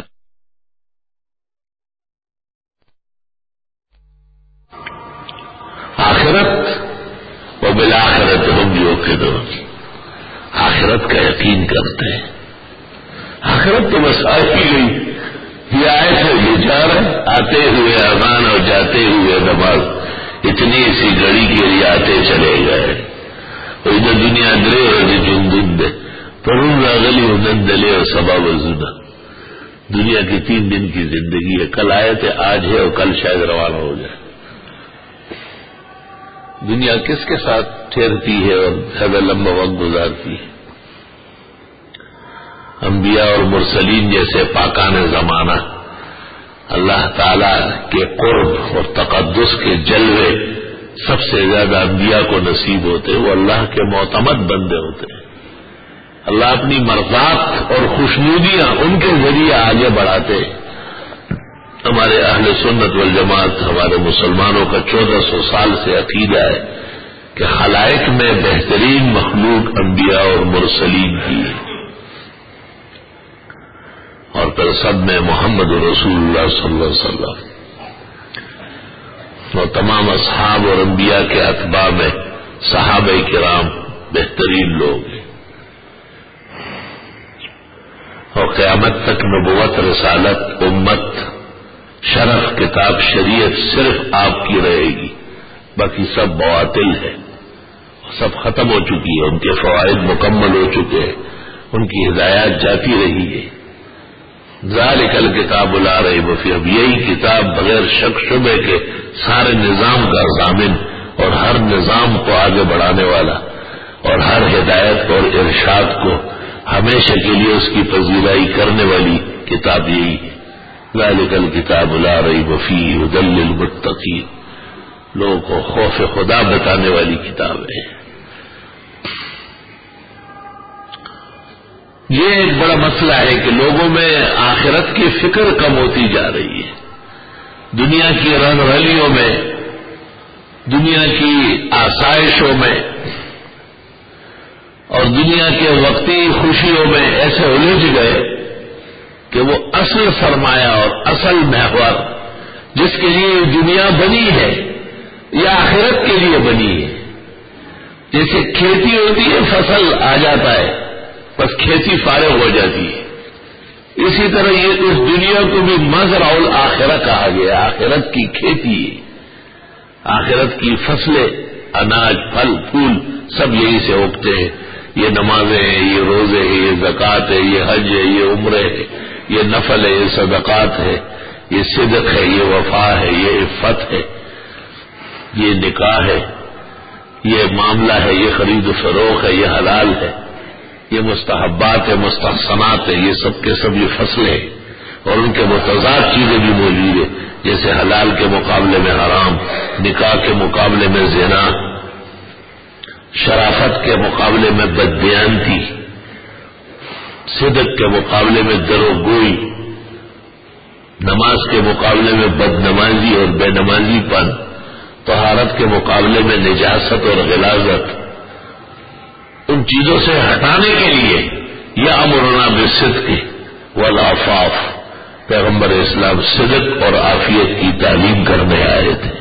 آخرت و بالآخرت ہم یوقنون، آخرت کا یقین کرتے ہیں. آخرت تو بس آ ہی گئی، یہ آئے تھے یہ جا رہے، آتے ہوئے اذان اور جاتے ہوئے نماز، اتنی سی گھڑی کے لیے آتے چلے گئے. اور ادھر دنیا درے اور جندے پرون راغلی ہنن دلے اور سبا وزنا. دنیا کی تین دن کی زندگی ہے، کل آئے تھے، آج ہے، اور کل شاید روانہ ہو جائے. دنیا کس کے ساتھ ٹھہرتی ہے اور زیادہ لمبا وقت گزارتی ہے؟ انبیاء اور مرسلین جیسے پاکان زمانہ اللہ تعالی کے قرب اور تقدس کے جلوے سب سے زیادہ انبیاء کو نصیب ہوتے، وہ اللہ کے معتمد بندے ہوتے ہیں. اللہ اپنی مرضات اور خوشنودیاں ان کے ذریعے آگے بڑھاتے. ہمارے اہل سنت والجماعت، ہمارے مسلمانوں کا چودہ سو سال سے عقیدہ ہے کہ خلائق میں بہترین مخلوق انبیاء اور مرسلین کی ہے، اور پھر سب میں محمد رسول اللہ صلی اللہ علیہ وسلم اور تمام اصحاب اور انبیاء کے اتباع میں صحابہ کرام بہترین لوگ ہیں. اور قیامت تک نبوت، رسالت، امت، شرف، کتاب، شریعت صرف آپ کی رہے گی، باقی سب باطل ہے، سب ختم ہو چکی ہے، ان کے فوائد مکمل ہو چکے ہیں، ان کی ہدایات جاتی رہی ہے. ذالک الکتاب لا ریب فیہ، اب یہی کتاب بغیر شک شبے کے سارے نظام کا ضامن اور ہر نظام کو آگے بڑھانے والا اور ہر ہدایت اور ارشاد کو ہمیشہ کے لیے اس کی پذیرائی کرنے والی کتاب یہی ہے. ذالک الکتاب لا ریب فیہ ھدی للمتقین، لوگوں کو خوف خدا بتانے والی کتاب ہے. یہ ایک بڑا مسئلہ ہے کہ لوگوں میں آخرت کی فکر کم ہوتی جا رہی ہے. دنیا کی رنگ رلیوں میں، دنیا کی آسائشوں میں اور دنیا کے وقتی خوشیوں میں ایسے الجھ گئے کہ وہ اصل سرمایہ اور اصل محور جس کے لیے دنیا بنی ہے یا آخرت کے لیے بنی ہے. جیسے کھیتی ہوتی ہے، فصل آ جاتا ہے، بس کھیتی فارغ ہو جاتی ہے، اسی طرح یہ اس دنیا کو بھی مزرع الآخرہ کہا گیا. آخرت کی کھیتی، آخرت کی فصلیں، اناج، پھل پھول سب یہی سے اگتے ہیں. یہ نمازیں ہیں، یہ روزے ہیں، یہ زکوٰۃ ہے، یہ حج ہے، یہ عمرے ہے، یہ نفل ہے، یہ صدقات ہے، یہ صدق ہے، یہ وفا ہے، یہ عفت ہے، یہ نکاح ہے، یہ معاملہ ہے، یہ خرید و فروخت ہے، یہ حلال ہے، یہ مستحبات ہے، مستحسنات ہے، یہ سب کے سب یہ فصلیں ہیں. اور ان کے متضاد چیزیں بھی موجود ہیں، جیسے حلال کے مقابلے میں حرام، نکاح کے مقابلے میں زنا، شرافت کے مقابلے میں بددیانتی، صدق کے مقابلے میں دروغگوئی، نماز کے مقابلے میں بد نمازی اور بے نمازی پن، طہارت کے مقابلے میں نجاست اور غلاظت، ان چیزوں سے ہٹانے کے لیے یأمرنا بالصدق والعفاف، پیغمبر اسلام صدق اور عافیت کی تعلیم کرنے آئے تھے۔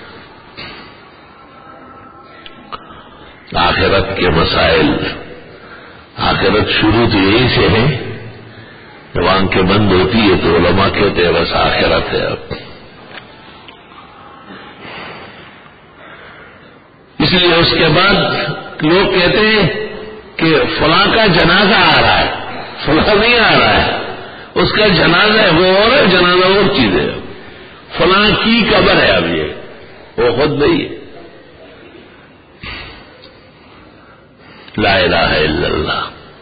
آخرت کے مسائل، آخرت شروع تو یہی سے ہے، جب آنکھیں بند ہوتی ہے تو علماء کہتے ہیں بس آخرت ہے اب۔ اس لیے اس کے بعد لوگ کہتے ہیں کہ فلاں کا جنازہ آ رہا ہے، فلاں نہیں آ رہا ہے، اس کا جنازہ ہے وہ اور ہے، جنازہ اور چیز ہے، فلاں کی قبر ہے، اب یہ وہ خود نہیں ہے۔ لا الہ الا اللہ۔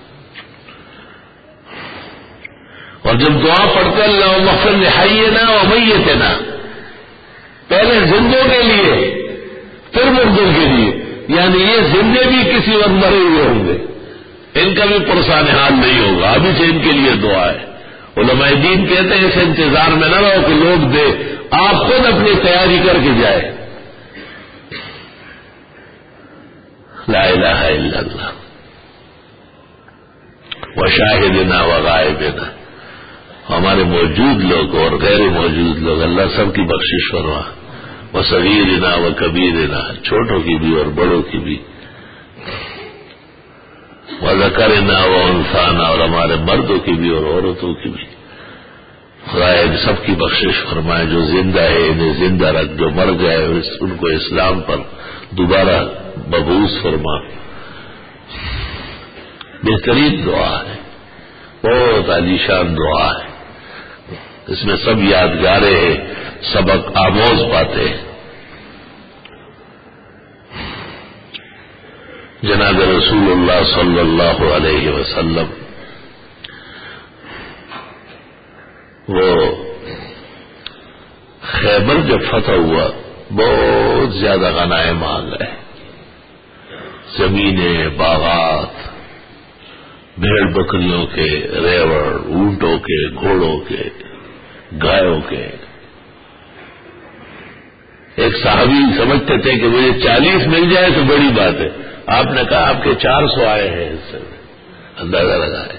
اور جب دعا پڑھتے اللہم اغفر لحینا و میتنا، پہلے زندوں کے لیے پھر مردوں کے لیے، یعنی یہ زندے بھی کسی وقت مرے ہوئے ہوں گے، ان کا بھی پرسان حال نہیں ہوگا، ابھی سے ان کے لیے دعا ہے۔ علماء دین کہتے ہیں اس انتظار میں نہ رہو کہ لوگ دے، آپ خود اپنی تیاری کر کے جائے۔ لا الہ الا اللہ۔ وشاہدنا وغائبنا، ہمارے موجود لوگ اور غیر موجود لوگ، اللہ سب کی بخشش فرما۔ وصغیرنا وکبیرنا، چھوٹوں کی بھی اور بڑوں کی بھی۔ وذکرنا وانثانا، اور ہمارے مردوں کی بھی اور عورتوں کی بھی۔ خدا ان سب کی بخشش فرمائے، جو زندہ ہے انہیں زندہ رکھ، جو مر گئے ان کو اسلام پر دوبارہ مبعوث فرما۔ بہترین دعا ہے، بہت عالیشان دعا ہے، اس میں سب یادگاریں ہیں، سبق آموز باتیں۔ جناب رسول اللہ صلی اللہ علیہ وسلم وہ خیبر جب فتح ہوا بہت زیادہ غنائم آ گئے، زمینیں، باغات، بھیڑ بکریوں کے، ریوڑ، اونٹوں کے، گھوڑوں کے، گایوں کے۔ ایک صحابی سمجھتے تھے کہ مجھے چالیس مل جائے تو بڑی بات ہے، آپ نے کہا آپ کے چار سو آئے ہیں، اس سے اندازہ لگائے۔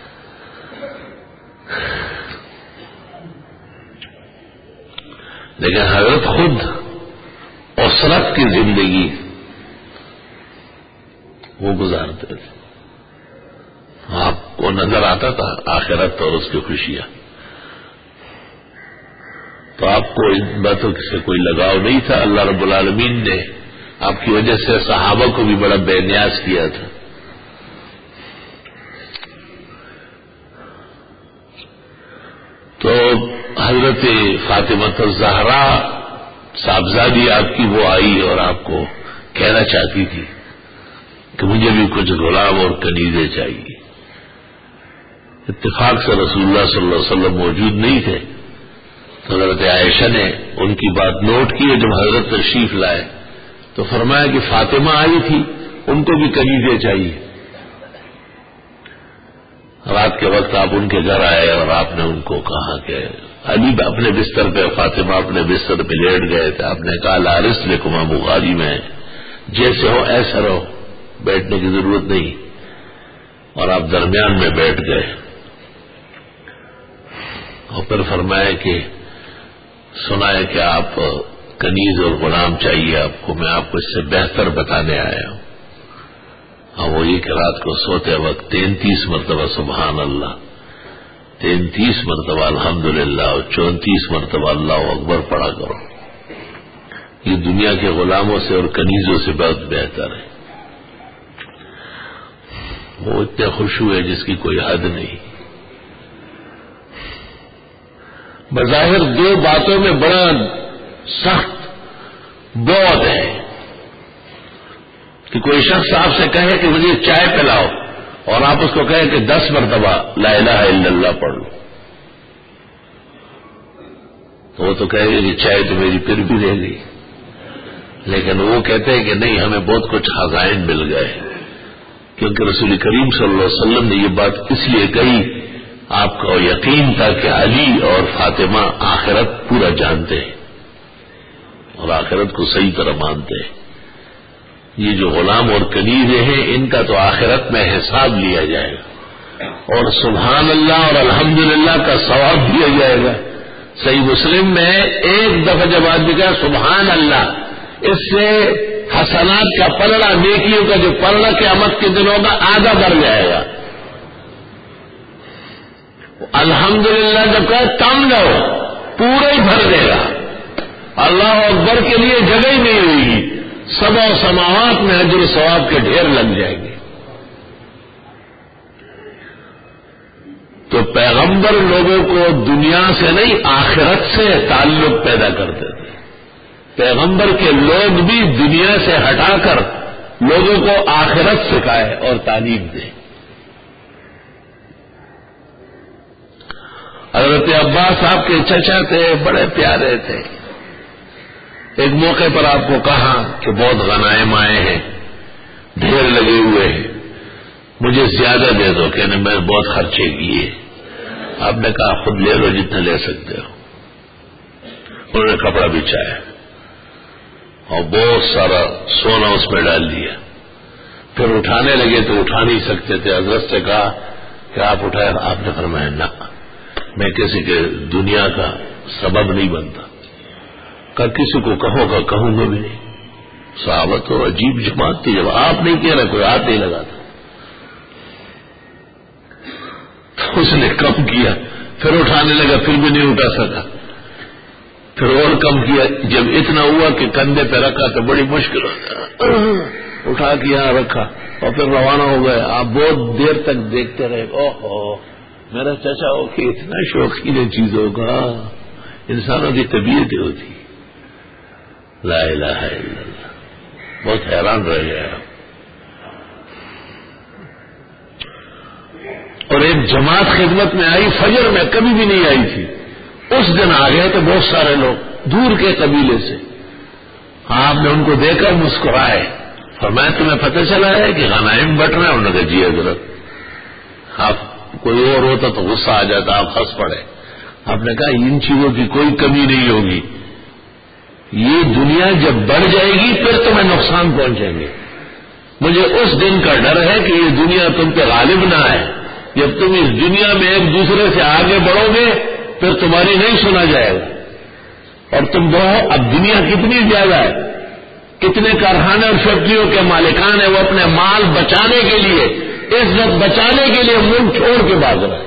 لیکن حضرت خود اسرت کی زندگی وہ گزارتے تھے، آپ کو نظر آتا تھا آخرت اور اس کی خوشیاں، تو آپ کو ان باتوں سے کوئی لگاؤ نہیں تھا۔ اللہ رب العالمین نے آپ کی وجہ سے صحابہ کو بھی بڑا بے نیاز کیا تھا۔ تو حضرت فاطمہ الزہرا صاحبزادی آپ کی وہ آئی اور آپ کو کہنا چاہتی تھی کہ مجھے بھی کچھ غلام اور کنیزیں چاہیے۔ اتفاق سے رسول اللہ صلی اللہ علیہ وسلم موجود نہیں تھے، تو حضرت عائشہ نے ان کی بات نوٹ کی، جب حضرت تشریف لائے تو فرمایا کہ فاطمہ آئی تھی، ان کو بھی کنیزیں چاہیے۔ رات کے وقت آپ ان کے گھر آئے اور آپ نے ان کو کہا کہ علی اپنے بستر پہ، فاطمہ اپنے بستر پہ لیٹ گئے تھے، آپ نے کہا لا رسلکما بخاری میں، جیسے ہو ایسا رہو، بیٹھنے کی ضرورت نہیں، اور آپ درمیان میں بیٹھ گئے۔ اور پھر فرمایا کہ سنا ہے کہ آپ کنیز اور غلام چاہیے آپ کو، میں آپ کو اس سے بہتر بتانے آیا ہوں۔ اور وہ یہ کہ رات کو سوتے وقت تینتیس مرتبہ سبحان اللہ، تینتیس مرتبہ الحمدللہ اور چونتیس مرتبہ اللہ اکبر پڑھا کرو، یہ دنیا کے غلاموں سے اور کنیزوں سے بہت بہتر ہے۔ وہ اتنے خوش ہوئے جس کی کوئی حد نہیں۔ بظاہر دو باتوں میں بڑا سخت بعد ہے کہ کوئی شخص آپ سے کہے کہ مجھے چائے پلاؤ اور آپ اس کو کہیں کہ دس مرتبہ لا الہ الا اللہ پڑھ لو، تو وہ تو کہے گا کہ چائے تو میری پھر بھی رہ گئی، لیکن وہ کہتے ہیں کہ نہیں، ہمیں بہت کچھ خزائن مل گئے، کیونکہ رسول کریم صلی اللہ علیہ وسلم نے یہ بات اس لیے کہی آپ کو یقین تھا کہ علی اور فاطمہ آخرت پورا جانتے ہیں اور آخرت کو صحیح طرح مانتے ہیں. یہ جو غلام اور کنیزے ہیں ان کا تو آخرت میں حساب لیا جائے گا اور سبحان اللہ اور الحمدللہ کا ثواب دیا جائے گا. صحیح مسلم میں ایک دفعہ جب آدمی کہا سبحان اللہ اس سے حسنات کا پلڑا نیکیوں کا جو پلڑا قیامت کے دنوں کا آدھا بڑھ جائے گا. الحمدللہ جب کہا کم نہ ہو پورا ہی بھر دے گا. اللہ اکبر کے لیے جگہ ہی نہیں ہوئی گی. سبع سماوات میں اجر و ثواب کے ڈھیر لگ جائیں گے. تو پیغمبر لوگوں کو دنیا سے نہیں آخرت سے تعلق پیدا کرتے تھے. پیغمبر کے لوگ بھی دنیا سے ہٹا کر لوگوں کو آخرت سکھائے اور تعلیم دے. حضرت عباس آپ کے چچا تھے, بڑے پیارے تھے. ایک موقع پر آپ کو کہا کہ بہت غنائم آئے ہیں, ڈھیر لگے ہوئے ہیں, مجھے زیادہ دے دو کہ میں بہت خرچے کیے. آپ نے کہا خود لے لو جتنا لے سکتے ہو. انہوں نے کپڑا بچھایا اور بہت سارا سونا اس میں ڈال دیا. پھر اٹھانے لگے تو اٹھا نہیں سکتے تھے. حضرت سے کہا کہ آپ اٹھائے. آپ نے فرمایا نہ, میں کسی کے دنیا کا سبب نہیں بنتا. کہ کسی کو کہو گا کہوں گا بھی نہیں. صحابہ تو عجیب جماعت تھی, جب آپ نہیں کہہ رہے کوئی ہاتھ نہیں لگاتا. تو اس نے کم کیا, پھر اٹھانے لگا, پھر بھی نہیں اٹھا سکا, پھر اور کم کیا. جب اتنا ہوا کہ کندھے پہ رکھا تو بڑی مشکل ہوتا, اٹھا کے یہاں رکھا اور پھر روانہ ہو گئے. آپ بہت دیر تک دیکھتے رہے. اوہ میرا چچا ہو کہ اتنا شوقین چیزوں کا, انسانوں کی طبیعت ہوتی. لا الہ الا اللہ, بہت حیران رہ گیا. اور ایک جماعت خدمت میں آئی, فجر میں کبھی بھی نہیں آئی تھی. اس دن آ گئے تو بہت سارے لوگ دور کے قبیلے سے. آپ نے ان کو دیکھ کر مسکرائے. فرمایا تمہیں پتہ چلا ہے کہ غنائم بٹ رہے ہیں؟ انہوں نے کہا جی حضرت. آپ کوئی اور ہوتا تو غصہ آ جاتا, آپ ہنس پڑے. آپ نے کہا ان چیزوں کی کوئی کمی نہیں ہوگی. یہ دنیا جب بڑھ جائے گی پھر تمہیں نقصان پہنچیں گے. مجھے اس دن کا ڈر ہے کہ یہ دنیا تم پہ غالب نہ آئے. جب تم اس دنیا میں ایک دوسرے سے آگے بڑھو گے پھر تمہاری نہیں سنا جائے گا. اور تم بڑھو, اب دنیا کتنی زیادہ ہے, کتنے کارخانے اور فیکٹریوں کے مالکان ہیں, وہ اپنے مال بچانے کے لیے, عزت بچانے کے لیے ملک چھوڑ کے بھاگ رہے ہیں.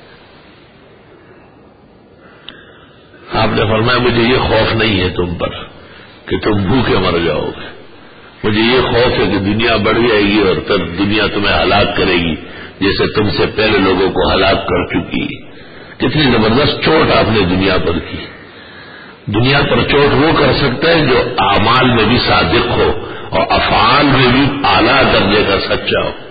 آپ نے فرمایا مجھے یہ خوف نہیں ہے تم پر کہ تم بھوکے مر جاؤ گے. مجھے یہ خوف ہے کہ دنیا بڑھ جائے گی اور پھر دنیا تمہیں ہلاک کرے گی جیسے تم سے پہلے لوگوں کو ہلاک کر چکی. کتنی زبردست چوٹ آپ نے دنیا پر کی. دنیا پر چوٹ وہ کر سکتا ہے جو اعمال میں بھی صادق ہو اور افعال میں بھی اعلیٰ درجے کا سچا ہو.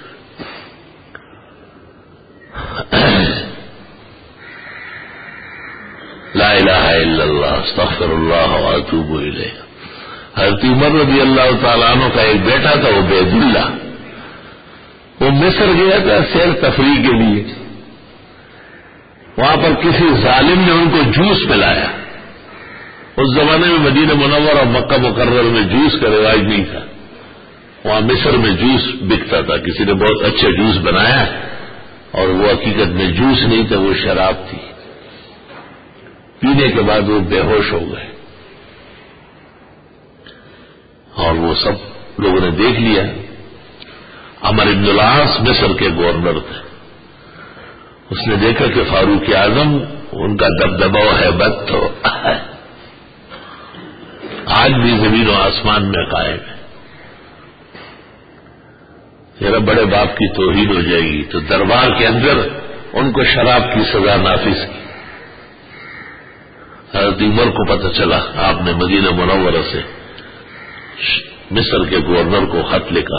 لا الہ الا اللہ استغفر اللہ واتوب الیہ. حضرت عمر رضی اللہ تعالیٰ عنہ کا ایک بیٹا تھا عبید اللہ, وہ مصر گیا تھا سیر تفریح کے لیے. وہاں پر کسی ظالم نے ان کو جوس پلایا. اس زمانے میں مدینہ منورہ اور مکہ مکرمہ میں جوس کا رواج نہیں تھا. وہاں مصر میں جوس بکتا تھا. کسی نے بہت اچھا جوس بنایا اور وہ حقیقت میں جوس نہیں تھا, وہ شراب تھی. پینے کے بعد وہ بے ہوش ہو گئے اور وہ سب لوگوں نے دیکھ لیا. عمر بن العاص مصر کے گورنر تھے. اس نے دیکھا کہ فاروق اعظم ان کا دبدبہ و ہیبت تو آج بھی زمین و آسمان میں قائم ہے. میرا بڑے باپ کی توہین ہو جائے گی, تو دربار کے اندر ان کو شراب کی سزا نافذ کی. حضرت عمر کو پتہ چلا, آپ نے مدینہ منورہ سے مصر کے گورنر کو خط لکھا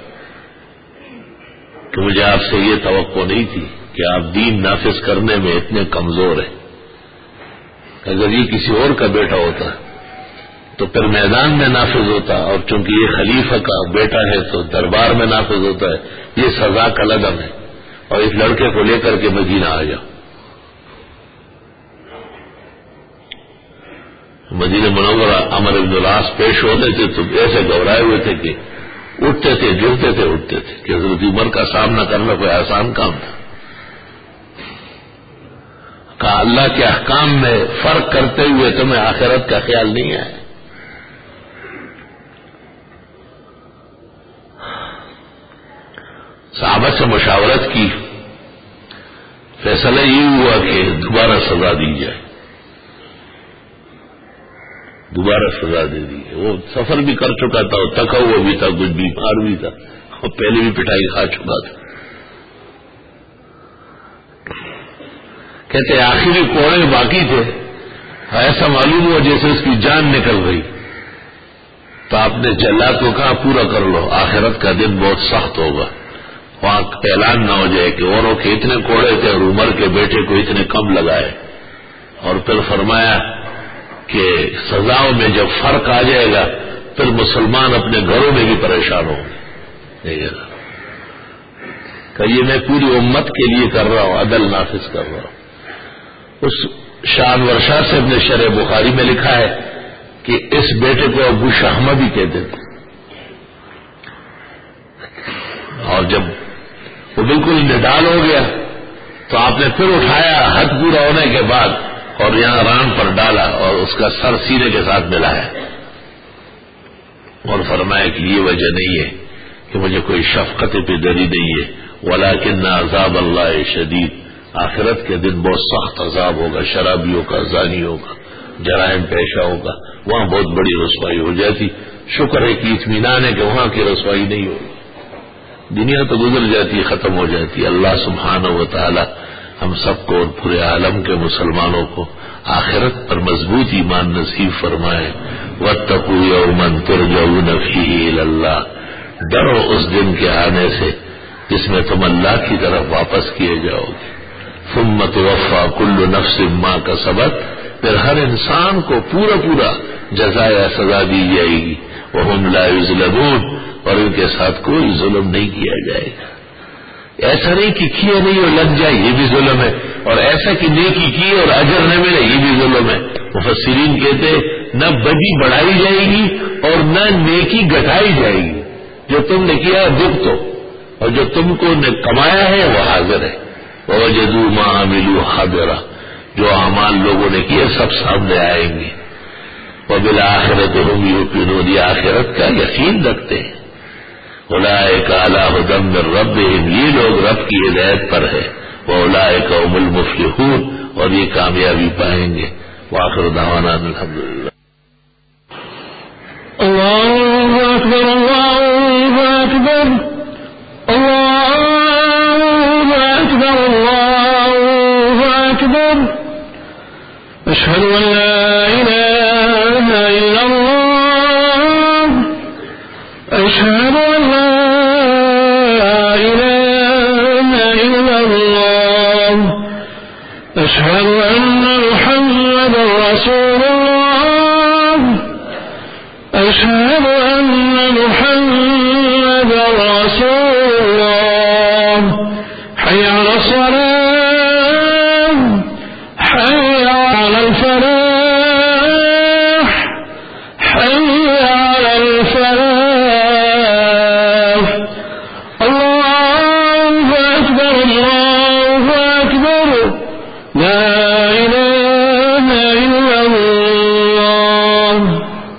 کہ مجھے آپ سے یہ توقع نہیں تھی کہ آپ دین نافذ کرنے میں اتنے کمزور ہیں. اگر یہ کسی اور کا بیٹا ہوتا تو پھر میدان میں نافذ ہوتا, اور چونکہ یہ خلیفہ کا بیٹا ہے تو دربار میں نافذ ہوتا ہے. یہ سزا کا لگم ہے. اور اس لڑکے کو لے کر کے مدینہ آ جاؤ. مدینہ منورہ عمرو بن العاص پیش ہوتے تھے تو ایسے گھبرائے ہوئے تھے کہ اٹھتے تھے گرتے تھے اٹھتے تھے کہ حضرت عمر کا سامنا کرنا کوئی آسان کام تھا. کہا اللہ کے احکام میں فرق کرتے ہوئے تمہیں آخرت کا خیال نہیں آیا. صحابہ سے مشاورت کی، فیصلہ یہ ہوا کہ دوبارہ سزا دی جائے، دوبارہ سزا دے دی. وہ سفر بھی کر چکا تھا، تھکا ہوا بھی تھا، کچھ بیمار بھی تھا، اور پہلے بھی پٹائی کھا چکا تھا. کہتے آخری کوڑے باقی تھے، ایسا معلوم ہوا جیسے اس کی جان نکل گئی. تو آپ نے جلات کو کہا پورا کر لو، آخرت کا دن بہت سخت ہوگا، وہاں اعلان نہ ہو جائے کہ اوروں کے اتنے کوڑے تھے اور عمر کے بیٹے کو اتنے کم لگائے. اور پھر فرمایا کہ سزاؤں میں جب فرق آ جائے گا پھر مسلمان اپنے گھروں میں بھی پریشان ہوں گے. کہ یہ میں پوری امت کے لیے کر رہا ہوں، عدل نافذ کر رہا ہوں. اس شان ورشا سے اپنے شرح بخاری میں لکھا ہے کہ اس بیٹے کو ابو شہمہ بھی کہتے تھے. اور جب وہ بالکل نڈال ہو گیا تو آپ نے پھر اٹھایا حد پورا ہونے کے بعد اور یہاں ران پر ڈالا اور اس کا سر سینے کے ساتھ ملایا اور فرمایا کہ یہ وجہ نہیں ہے کہ مجھے کوئی شفقت پہ دری نہیں ہے، ولیکن عذاب اللہ شدید، آخرت کے دن بہت سخت عذاب ہوگا، شرابیوں کا، زانیوں کا، جرائم پیشاؤں کا، وہاں بہت بڑی رسوائی ہو جاتی. شکر ہے کہ اطمینان ہے کہ وہاں کی رسوائی نہیں ہوگی. دنیا تو گزر جاتی، ختم ہو جاتی. اللہ سبحانہ و تعالی ہم سب کو اور پورے عالم کے مسلمانوں کو آخرت پر مضبوط ایمان نصیب فرمائے. واتقوا یوما ترجعون فیہ الی اللہ، ڈرو اس دن کے آنے سے جس میں تم اللہ کی طرف واپس کیے جاؤ گے. ثم توفی کل نفس ما کسبت، پھر ہر انسان کو پورا پورا جزا یا سزا دی جائے گی. وہم لا یظلمون، اور ان کے ساتھ کوئی ظلم نہیں کیا جائے گا. ایسا نہیں کہ کیے نہیں اور لگ جائے، یہ بھی ظلم ہے، اور ایسا کہ نیکی کی اور اجر نہ ملے، یہ بھی ظلم ہے. مفسرین کہتے نہ بدی بڑھائی جائے گی اور نہ نیکی گھٹائی جائے گی. جو تم نے کیا ہے بھگتو، اور جو تم کو نے کمایا ہے وہ حاضر ہے. ووجدوا ما عملوا حاضرا، جو اعمال لوگوں نے کیے سب سامنے آئیں گے. وبالآخرۃ هم یوقنون، یہ آخرت کا یقین رکھتے ہیں. اولئک علی ھدی من ربہم، یہ لوگ رب کی ہدایت پر ہے. واولئک هم المفلحون، اور یہ کامیابی پائیں گے. وآخر دعوانا الحمدللہ. اللہ اکبر اللہ اکبر اللہ اکبر اللہ اکبر. اشہد ان لا الہ الا اللہ، اشہد ان لا الہ الا اللہ، اشہد ان محمد رسول اللہ، اشہد ان محمد رسول اللہ. حی علی الصلاة، حی علی الفلاح، حی علی الفلاح. اللہ اکبر اللہ اکبر، لا الہ الا اللہ.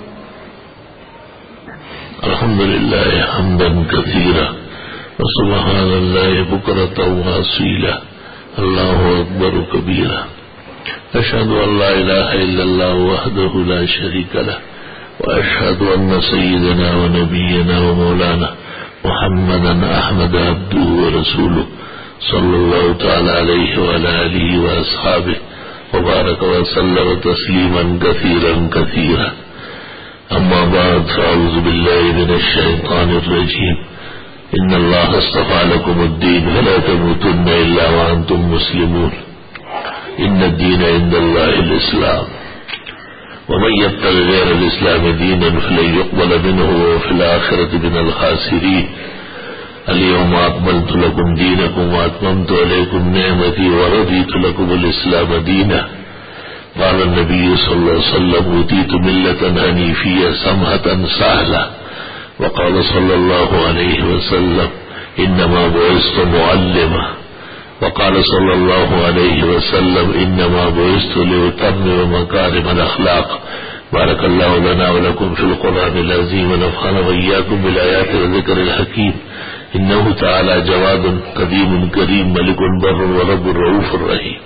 الحمد لله حمدا كثيرا وسبحان الله بكرة وأصيلا. الله أكبر كبيرا. أشهد أن لا إله إلا الله وحده لا شريك له، وأشهد أن سيدنا ونبينا ومولانا محمدا أحمد عبده ورسوله صلى الله تعالى عليه وعلى آله وأصحابه وبارك وسلم تسليما كثيرا كثيرا. أما بعد، فأعوذ بالله من الشيطان الرجيم. إن الله اصطفى لكم الدين فلا تموتن إلا وأنتم مسلمون. إن الدين عند الله الإسلام، ومن يبتغ غير الإسلام دينا فلن يقبل منه وهو في الآخرة من الخاسرين. اليوم أكملت لكم دينكم وأتممت عليكم نعمتي ورضيت لكم الإسلام دينا. قال النبي صلى الله عليه وسلم أوتيت ملة حنيفية سمحة سهلة. وقال صلى الله عليه وسلم إنما بعثت معلما. وقال صلى الله عليه وسلم إنما بعثت لأتمم مكارم الأخلاق. بارك الله لنا ولكم في القرآن العظيم ونفعنا وإياكم بالآيات والذكر الحكيم. إنه تعالى جواد قديم كريم ملك بر ورب رؤوف رحيم.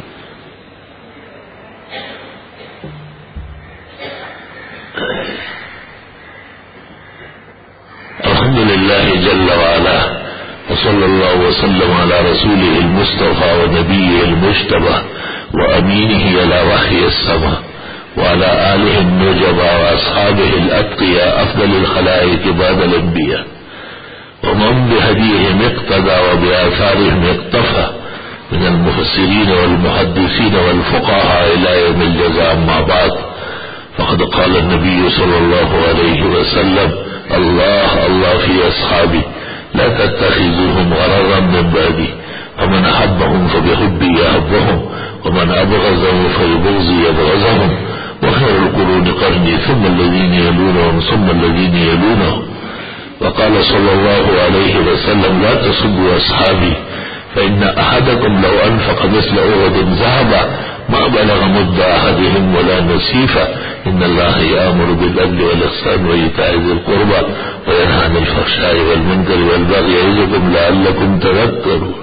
الحمد لله جل وعلا وصلى الله وسلم على رسوله المصطفى ونبيه المجتبى وأمينه على وحي السماء وعلى آله النجبى وأصحابه الأتقياء أفضل الخلائق بعد الأنبياء ومن بهديهم اقتدى وبآثارهم اقتفى من المفسرين والمحدثين والفقهاء إلى يوم الجزاء. أما بعد فقد قال النبي صلى الله عليه وسلم الله الله في أصحابي لا تتخذوهم غرضا من بعدي ومن أحبهم فبحبي أحبهم ومن أبغضهم فببغضي أبغضهم وخير القرون قرني ثم الذين يلونهم ثم الذين يلونهم. وقال صلى الله عليه وسلم لا تسبوا أصحابي فإن أحدكم لو أنفق مثل أحد ذهبا ما بلغ مد أحدهم ولا نصيفا. إن الله يأمر بالعدل والإحسان وإيتاء ذي القربى وينهى عن الفحشاء والمنكر والبغي يعظكم لعلكم تذكرون.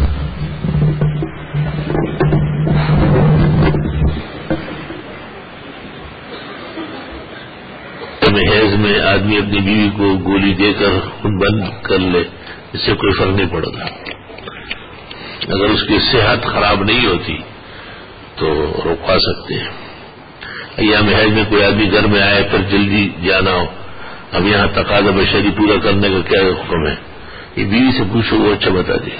محیض میں آدمی اپنی بیوی کو گولی دے کر خون بند کر لے اس سے کوئی فرق نہیں پڑتا. اگر اس کی صحت خراب نہیں ہوتی تو روکوا سکتے ہیں. ایام حیض میں کوئی آدمی گھر میں آئے پھر جلدی جانا ہو, اب یہاں تقاضا بشری پورا کرنے کا کیا حکم ہے؟ یہ بیوی سے پوچھو, وہ اچھا بتا دے.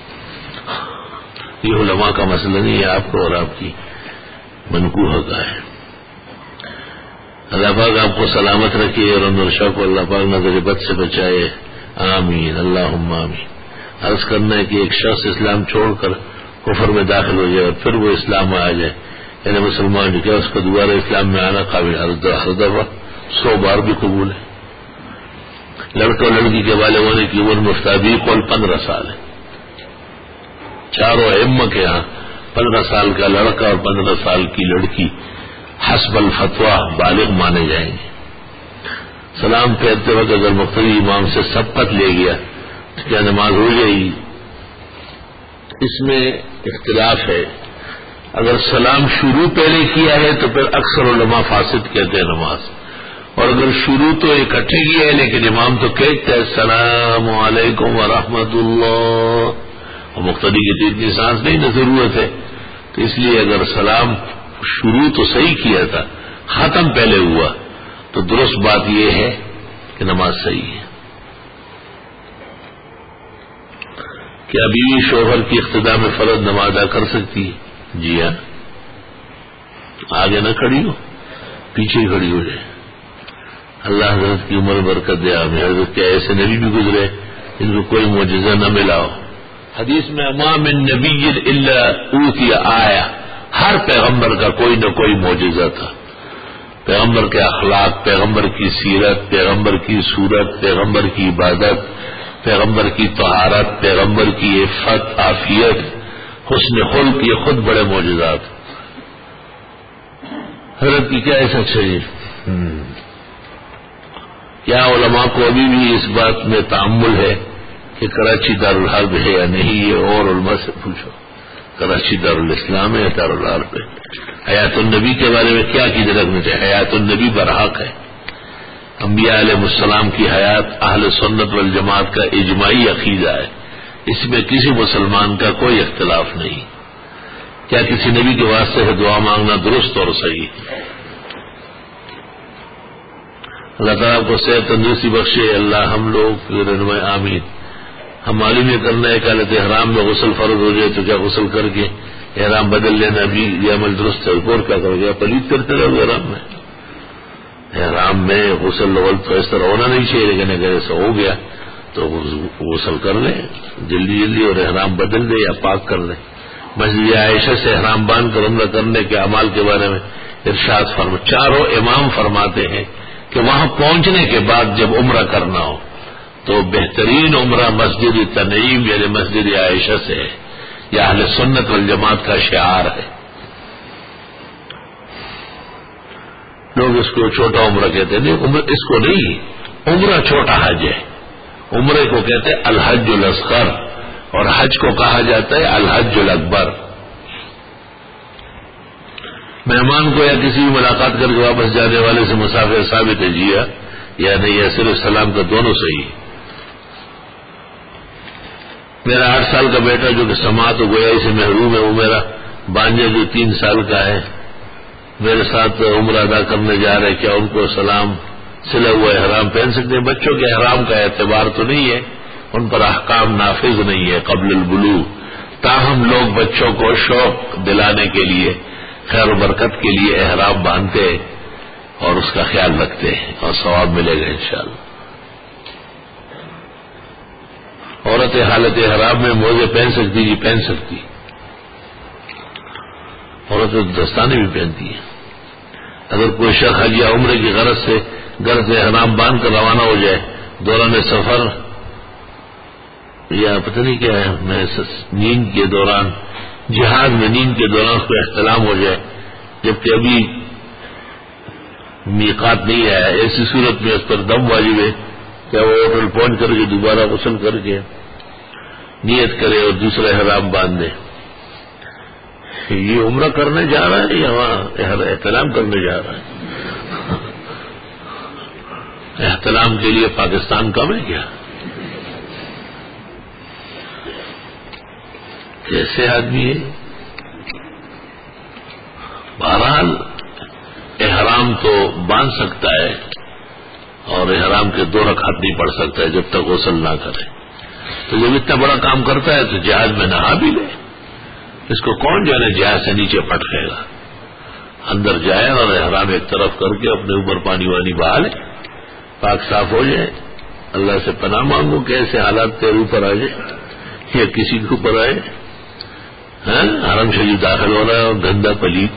یہ علماء کا مسئلہ نہیں ہے, آپ کو اور آپ کی منقوہ کا ہے. اللہ پاک آپ کو سلامت رکھے اور اندر شوق کو اللہ پاک نظر بد سے بچائے. آمین اللہم آمین. عرض کرنا ہے کہ ایک شخص اسلام چھوڑ کر کفر میں داخل ہو جائے اور پھر وہ اسلام میں آ جائے, یعنی مسلمان جو کیا اس کا دوبارہ اسلام میں آنا قابل ہر دفعہ سو بار بھی قبول ہے. لڑکا اور لڑکی کے والے ہونے کی عمر مفتابی قول پندرہ سال ہے. چاروں ائمہ کے ہاں پندرہ سال کا لڑکا اور پندرہ سال کی لڑکی حسب الفتویٰ بالغ مانے جائیں گے. سلام پھیرتے وقت اگر مقتدی امام سے سبقت لے گیا تو کیا نماز ہو جائے گی؟ اس میں اختلاف ہے. اگر سلام شروع پہلے کیا ہے تو پھر اکثر علماء فاسد کہتے ہیں نماز, اور اگر شروع تو اکٹھے کیا ہے لیکن امام تو کہتے ہیں السلام علیکم ورحمۃ اللہ, اور مقتدی کی تو اتنی سانس نہیں نہ ضرورت ہے, تو اس لیے اگر سلام شروع تو صحیح کیا تھا ختم پہلے ہوا تو درست بات یہ ہے کہ نماز صحیح ہے. کیا بیوی شوہر کی اقتداء میں فرض نماز ادا کر سکتی ہے؟ جی ہاں, آگے نہ کھڑی ہو, پیچھے کھڑی ہو جائے. اللہ حضرت کی عمر برکت دے. آمین. حضرت کے ایسے نبی بھی گزرے جن کو کوئی معجزہ نہ ملا ہو. حدیث میں ما من نبی الا اوتی آیا, ہر پیغمبر کا کوئی نہ کوئی معجزہ تھا. پیغمبر کے اخلاق, پیغمبر کی سیرت, پیغمبر کی صورت, پیغمبر کی عبادت, پیغمبر کی طہارت, پیغمبر کی عفت, عافیت, حسن خلق, یہ خود بڑے معجزات. حضرت کی کیا ایسا چاہیے؟ کیا علماء کو ابھی بھی اس بات میں تأمل ہے کہ کراچی دارالحرب ہے یا نہیں؟ یہ اور علماء سے پوچھو. کراچی دارالاسلام ہے, دارالحرب ہے. حیات النبی کے بارے میں کیا عقیدہ رکھنا چاہیے؟ حیات النبی برحق ہے. انبیاء علیہ السلام کی حیات اہل سنت والجماعت کا اجماعی عقیدہ ہے, اس میں کسی مسلمان کا کوئی اختلاف نہیں. کیا کسی نبی کے واسطے سے دعا مانگنا درست اور صحیح؟ اللہ تعالیٰ کو صحت تندرستی بخشے. اللہ ہم لوگ رہنمائی. آمین. ہم معلوم یہ کرنا ہے کہ حالت احرام میں غسل فرض ہو جائے تو کیا غسل کر کے احرام بدل لینا بھی یہ عمل درست ہے؟ اور کیا کرو گے؟ پلیت کرتے رہو گے احرام میں. احرام میں غسل اول تو اس طرح ہونا نہیں چاہیے, لیکن اگر ایسا ہو گیا تو غسل کر لیں جلدی جلدی اور احرام بدل دیں یا پاک کر دیں. مسجد عائشہ سے احرام باندھ کر عمرہ کرنے کے اعمال کے بارے میں ارشاد فرما چاروں امام فرماتے ہیں کہ وہاں پہنچنے کے بعد جب عمرہ کرنا ہو تو بہترین عمرہ مسجد تنعیم یعنی مسجد عائشہ سے ہے. یہ اہل سنت والجماعت کا شعار ہے. لوگ اس کو چھوٹا عمرہ کہتے ہیں. اس کو نہیں، عمرہ چھوٹا حج ہے. عمرے کو کہتے ہیں الحج الاصغر اور حج کو کہا جاتا ہے الحج الاکبر. مہمان کو یا کسی بھی ملاقات کر کے واپس جانے والے سے مسافر ثابت ہے جیا یا نہیں، یا صرف سلام کا دونوں صحیح. میرا آٹھ سال کا بیٹا جو کہ سماعت و گویائی سے محروم ہے، وہ میرا بانجا جو تین سال کا ہے میرے ساتھ عمرہ ادا کرنے جا رہے، کیا ان کو سلام سلا ہوا احرام پہن سکتے ہیں؟ بچوں کے احرام کا اعتبار تو نہیں ہے، ان پر احکام نافذ نہیں ہے قبل البلوغ. تاہم لوگ بچوں کو شوق دلانے کے لیے، خیر و برکت کے لیے احرام باندھتے اور اس کا خیال رکھتے ہیں اور ثواب ملے گا انشاءاللہ. عورت حالت احرام میں موزے پہن سکتی جی پہن سکتی. عورتیں دستانے بھی پہنتی ہیں. اگر کوئی شخص حج یا عمرے کی غرض سے گھر سے احرام باندھ کر روانہ ہو جائے، دوران سفر یا پتہ نہیں کیا ہے میں نیند کے دوران، جہاد میں نیند کے دوران اس کو احتلام ہو جائے جبکہ ابھی میقات نہیں آیا، ایسی صورت میں اس پر دم واجب ہے. کیا وہ ہوٹل پہنچ کر کے دوبارہ غسل کر کے نیت کرے اور دوسرا احرام باندھ دے؟ یہ عمرہ کرنے جا رہا ہے یا وہاں احتلام کرنے جا رہا ہے؟ احتلام کے لیے پاکستان کم ہے کیا؟ کیسے آدمی ہے؟ بہرحال احرام تو باندھ سکتا ہے اور احرام کے دو رکعت نہیں پڑھ سکتا ہے جب تک غسل نہ کرے. تو جب اتنا بڑا کام کرتا ہے تو جہاز میں نہا بھی لے. اس کو کون جو ہے جہاز سے نیچے پٹکے گا؟ اندر جائے اور احرام ایک طرف کر کے اپنے اوپر پانی وانی بہا لے، پاک صاف ہو جائے. اللہ سے پناہ مانگو کہ ایسے حالات تیرے اوپر آ جائے یا کسی کے اوپر آئے. ہاں حرم شریف داخل ہو رہا ہے اور گندا پلیت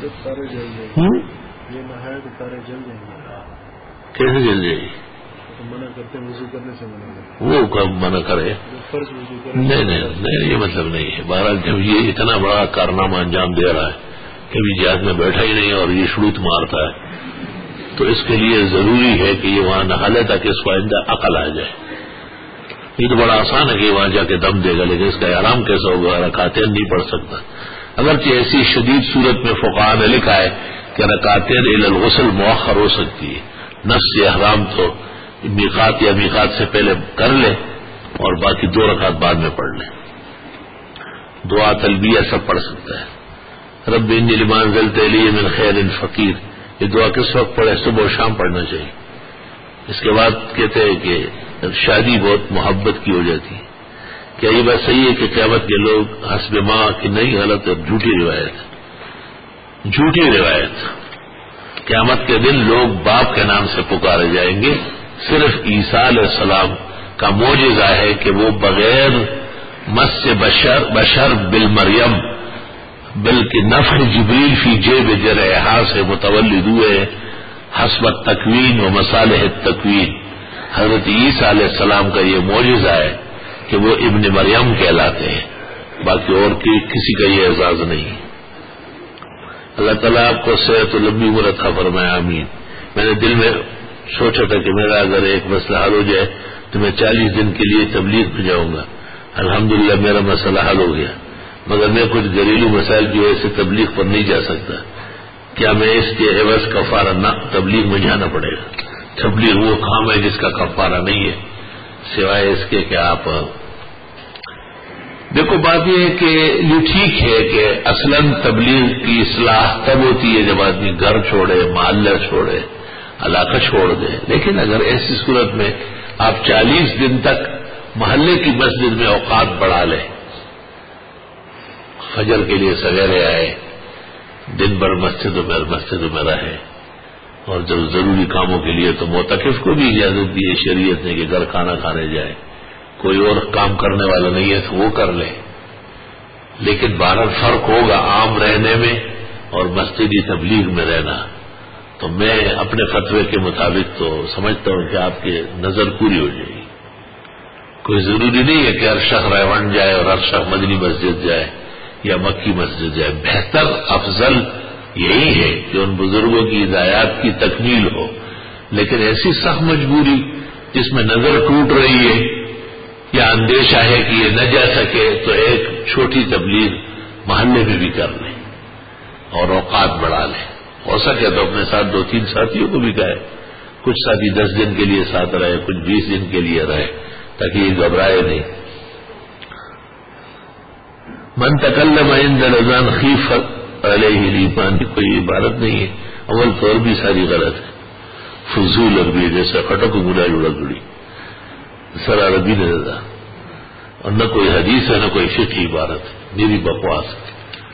کیسے جل جائے گی؟ منع کرتے ہیں وضو کرنے سے منع وہ کب منع کرے؟ نہیں نہیں نہیں یہ مطلب نہیں ہے. بہرحال جب یہ اتنا بڑا کارنامہ انجام دے رہا ہے کبھی جہاز میں بیٹھا ہی نہیں اور یہ شروط مارتا ہے تو اس کے لیے ضروری ہے کہ یہ وہاں نہا لے تاکہ اس کو آئندہ عقل آ جائے. یہ تو بڑا آسان ہے کہ وہاں جا کے دم دے گا، لیکن اس کا احرام کیسا ہوگا؟ رکعتین نہیں پڑھ سکتا. اگرچہ ایسی شدید صورت میں فقہاء نے لکھا ہے کہ رکعتین الی الغسل مؤخر ہو سکتی ہے. نفس احرام تو میقات یا میقات سے پہلے کر لے اور باقی دو رکعت بعد میں پڑھ لے. دعا تلبیہ سب پڑھ سکتا ہے. رب انی لما انزلت الی من خیر فقیر، یہ دعا کس وقت پڑھے؟ صبح و شام پڑھنا چاہیے. اس کے بعد کہتے ہیں کہ شادی بہت محبت کی ہو جاتی ہے. کیا یہ بات صحیح ہے کہ قیامت کے لوگ حسب ماں کی نہیں غلط ہے؟ جھوٹی روایت جھوٹی روایت قیامت کے دن لوگ باپ کے نام سے پکارے جائیں گے. صرف عیسیٰ علیہ السلام کا معجزہ ہے کہ وہ بغیر مس بشر بشر بالمریم بلکہ نفخ جبریل فی جیب جرحا سے متولد ہوئے حسب التکوین و مصالح التکوین. حضرت عیسیٰ علیہ السلام کا یہ معجزہ ہے کہ وہ ابن مریم کہلاتے ہیں، باقی اور کسی کا یہ اعزاز نہیں. اللہ تعالیٰ آپ کو صحت و لمبی عمر عطا فرمائے، آمین. میں نے دل میں سوچا تھا کہ میرا اگر ایک مسئلہ حل ہو جائے تو میں چالیس دن کے لیے تبلیغ پہ جاؤں گا. الحمدللہ میرا مسئلہ حل ہو گیا، مگر میں کچھ گھریلو مسائل کی وجہ سے تبلیغ پر نہیں جا سکتا. کیا میں اس کے عوض کفارہ نہ تبلیغ میں جانا پڑے گا؟ تبلیغ وہ کام ہے جس کا کفارہ نہیں ہے سوائے اس کے کہ آپ دیکھو. بات یہ ہے کہ یہ ٹھیک ہے کہ اصلاً تبلیغ کی اصلاح تب ہوتی ہے جب آدمی گھر چھوڑے، محلہ چھوڑے، علاقہ چھوڑ دے. لیکن اگر ایسی صورت میں آپ چالیس دن تک محلے کی مسجد میں اوقات بڑھا لیں، فجر کے لیے سویرے آئے، دن بھر مسجدوں میں مسجدوں میں رہے اور جب ضروری کاموں کے لیے تو معتکف کو بھی اجازت دی ہے شریعت نے کہ گھر کھانا کھانے جائے، کوئی اور کام کرنے والا نہیں ہے تو وہ کر لے، لیکن بہرحال فرق ہوگا عام رہنے میں اور مسجدی تبلیغ میں رہنا۔ تو میں اپنے فتوے کے مطابق تو سمجھتا ہوں کہ آپ کی نظر پوری ہو جائے گی۔ کوئی ضروری نہیں ہے کہ ہر شخص ریوان جائے اور ہر شخص مدنی مسجد جائے یا مکی مسجد جائے، بہتر افضل یہی ہے کہ ان بزرگوں کی ہدایات کی تکمیل ہو، لیکن ایسی سخت مجبوری جس میں نظر ٹوٹ رہی ہے یا اندیشہ ہے کہ یہ نہ جا سکے تو ایک چھوٹی تبلیغ محلے میں بھی کر لیں اور اوقات بڑھا لیں، ہو سکے تو اپنے ساتھ دو تین ساتھیوں کو بھی کہے، کچھ ساتھی دس دن کے لیے ساتھ رہے، کچھ بیس دن کے لیے رہے، تاکہ یہ گھبرائے نہیں۔ من تکلم عند الاذان خیفت علیہ الایمان، کوئی عبارت نہیں ہے، اول طور بھی ساری غلط ہے، فضول عربی جیسے خٹک گلا جڑا جڑی سر عربی نے زیادہ، اور نہ کوئی حدیث ہے نہ کوئی فقہی عبارت ہے، میری بکواس ہے۔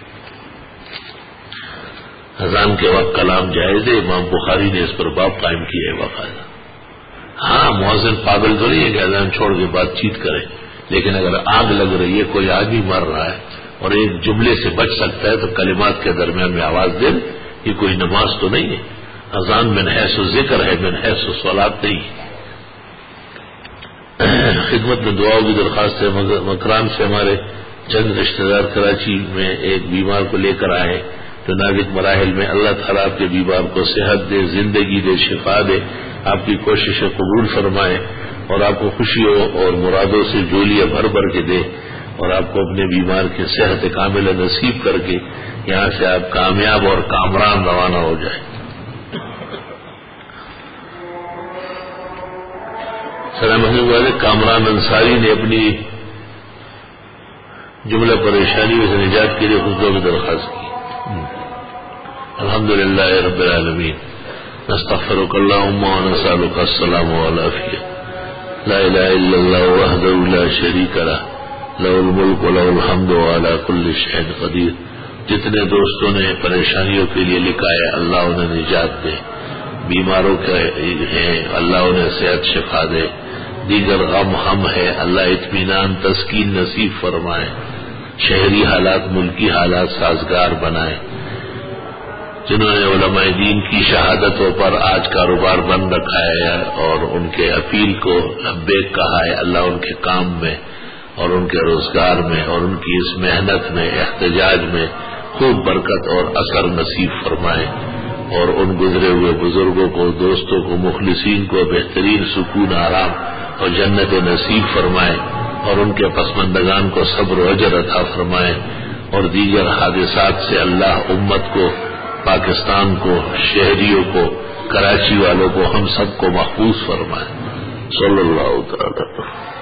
اذان کے وقت کلام جائز ہے، امام بخاری نے اس پر باب قائم کیا ہے باقاعدہ۔ ہاں مؤذن پاگل تو نہیں ہے کہ اذان چھوڑ کے بات چیت کرے، لیکن اگر آگ لگ رہی ہے، کوئی آدمی مر رہا ہے اور ایک جملے سے بچ سکتا ہے تو کلمات کے درمیان میں آواز دے، یہ کوئی نماز تو نہیں ہے۔ اذان من حیث ذکر ہے، من حیث صلاۃ نہیں ہے۔ خدمت میں دعاؤں کی درخواست ہے، مکران سے ہمارے چند رشتہ دار کراچی میں ایک بیمار کو لے کر آئے تو نازک مراحل میں، اللہ تعالیٰ آپ کے بیمار کو صحت دے، زندگی دے، شفا دے، آپ کی کوششیں قبول فرمائے اور آپ کو خوشیوں اور مرادوں سے جولیاں بھر بھر کے دے، اور آپ کو اپنے بیمار کی صحت کاملہ نصیب کر کے یہاں سے آپ کامیاب اور کامران روانہ ہو جائیں۔ سلام علیکم۔ کامران انصاری نے اپنی جملہ پریشانیوں سے نجات کے لیے خطبہ میں درخواست کی۔ الحمدللہ رب العالمین، نستغفرک اللہم ونسألک السلام والعافیہ، لا الہ الا اللہ وحدہ لا شریک لہ، لہ الملک ولہ الحمد وعلی کل شیء قدیر۔ جتنے دوستوں نے پریشانیوں کے لیے لکھا ہے اللہ انہیں نجات دے، بیماروں کے ہیں اللہ انہیں صحت شفا دے، دیگر غم ہم ہے اللہ اطمینان تسکین نصیب فرمائے، شہری حالات ملکی حالات سازگار بنائے۔ جنہوں نے علماء دین کی شہادتوں پر آج کاروبار بند رکھا ہے اور ان کے اپیل کو لبیک کہا ہے، اللہ ان کے کام میں اور ان کے روزگار میں اور ان کی اس محنت میں احتجاج میں خوب برکت اور اثر نصیب فرمائے، اور ان گزرے ہوئے بزرگوں کو، دوستوں کو، مخلصین کو بہترین سکون آرام اور جنت نصیب فرمائے، اور ان کے پسماندگان کو صبر و اجر عطا فرمائے، اور دیگر حادثات سے اللہ امت کو، پاکستان کو، شہریوں کو، کراچی والوں کو، ہم سب کو محفوظ فرمائے۔ صلی اللہ تعالی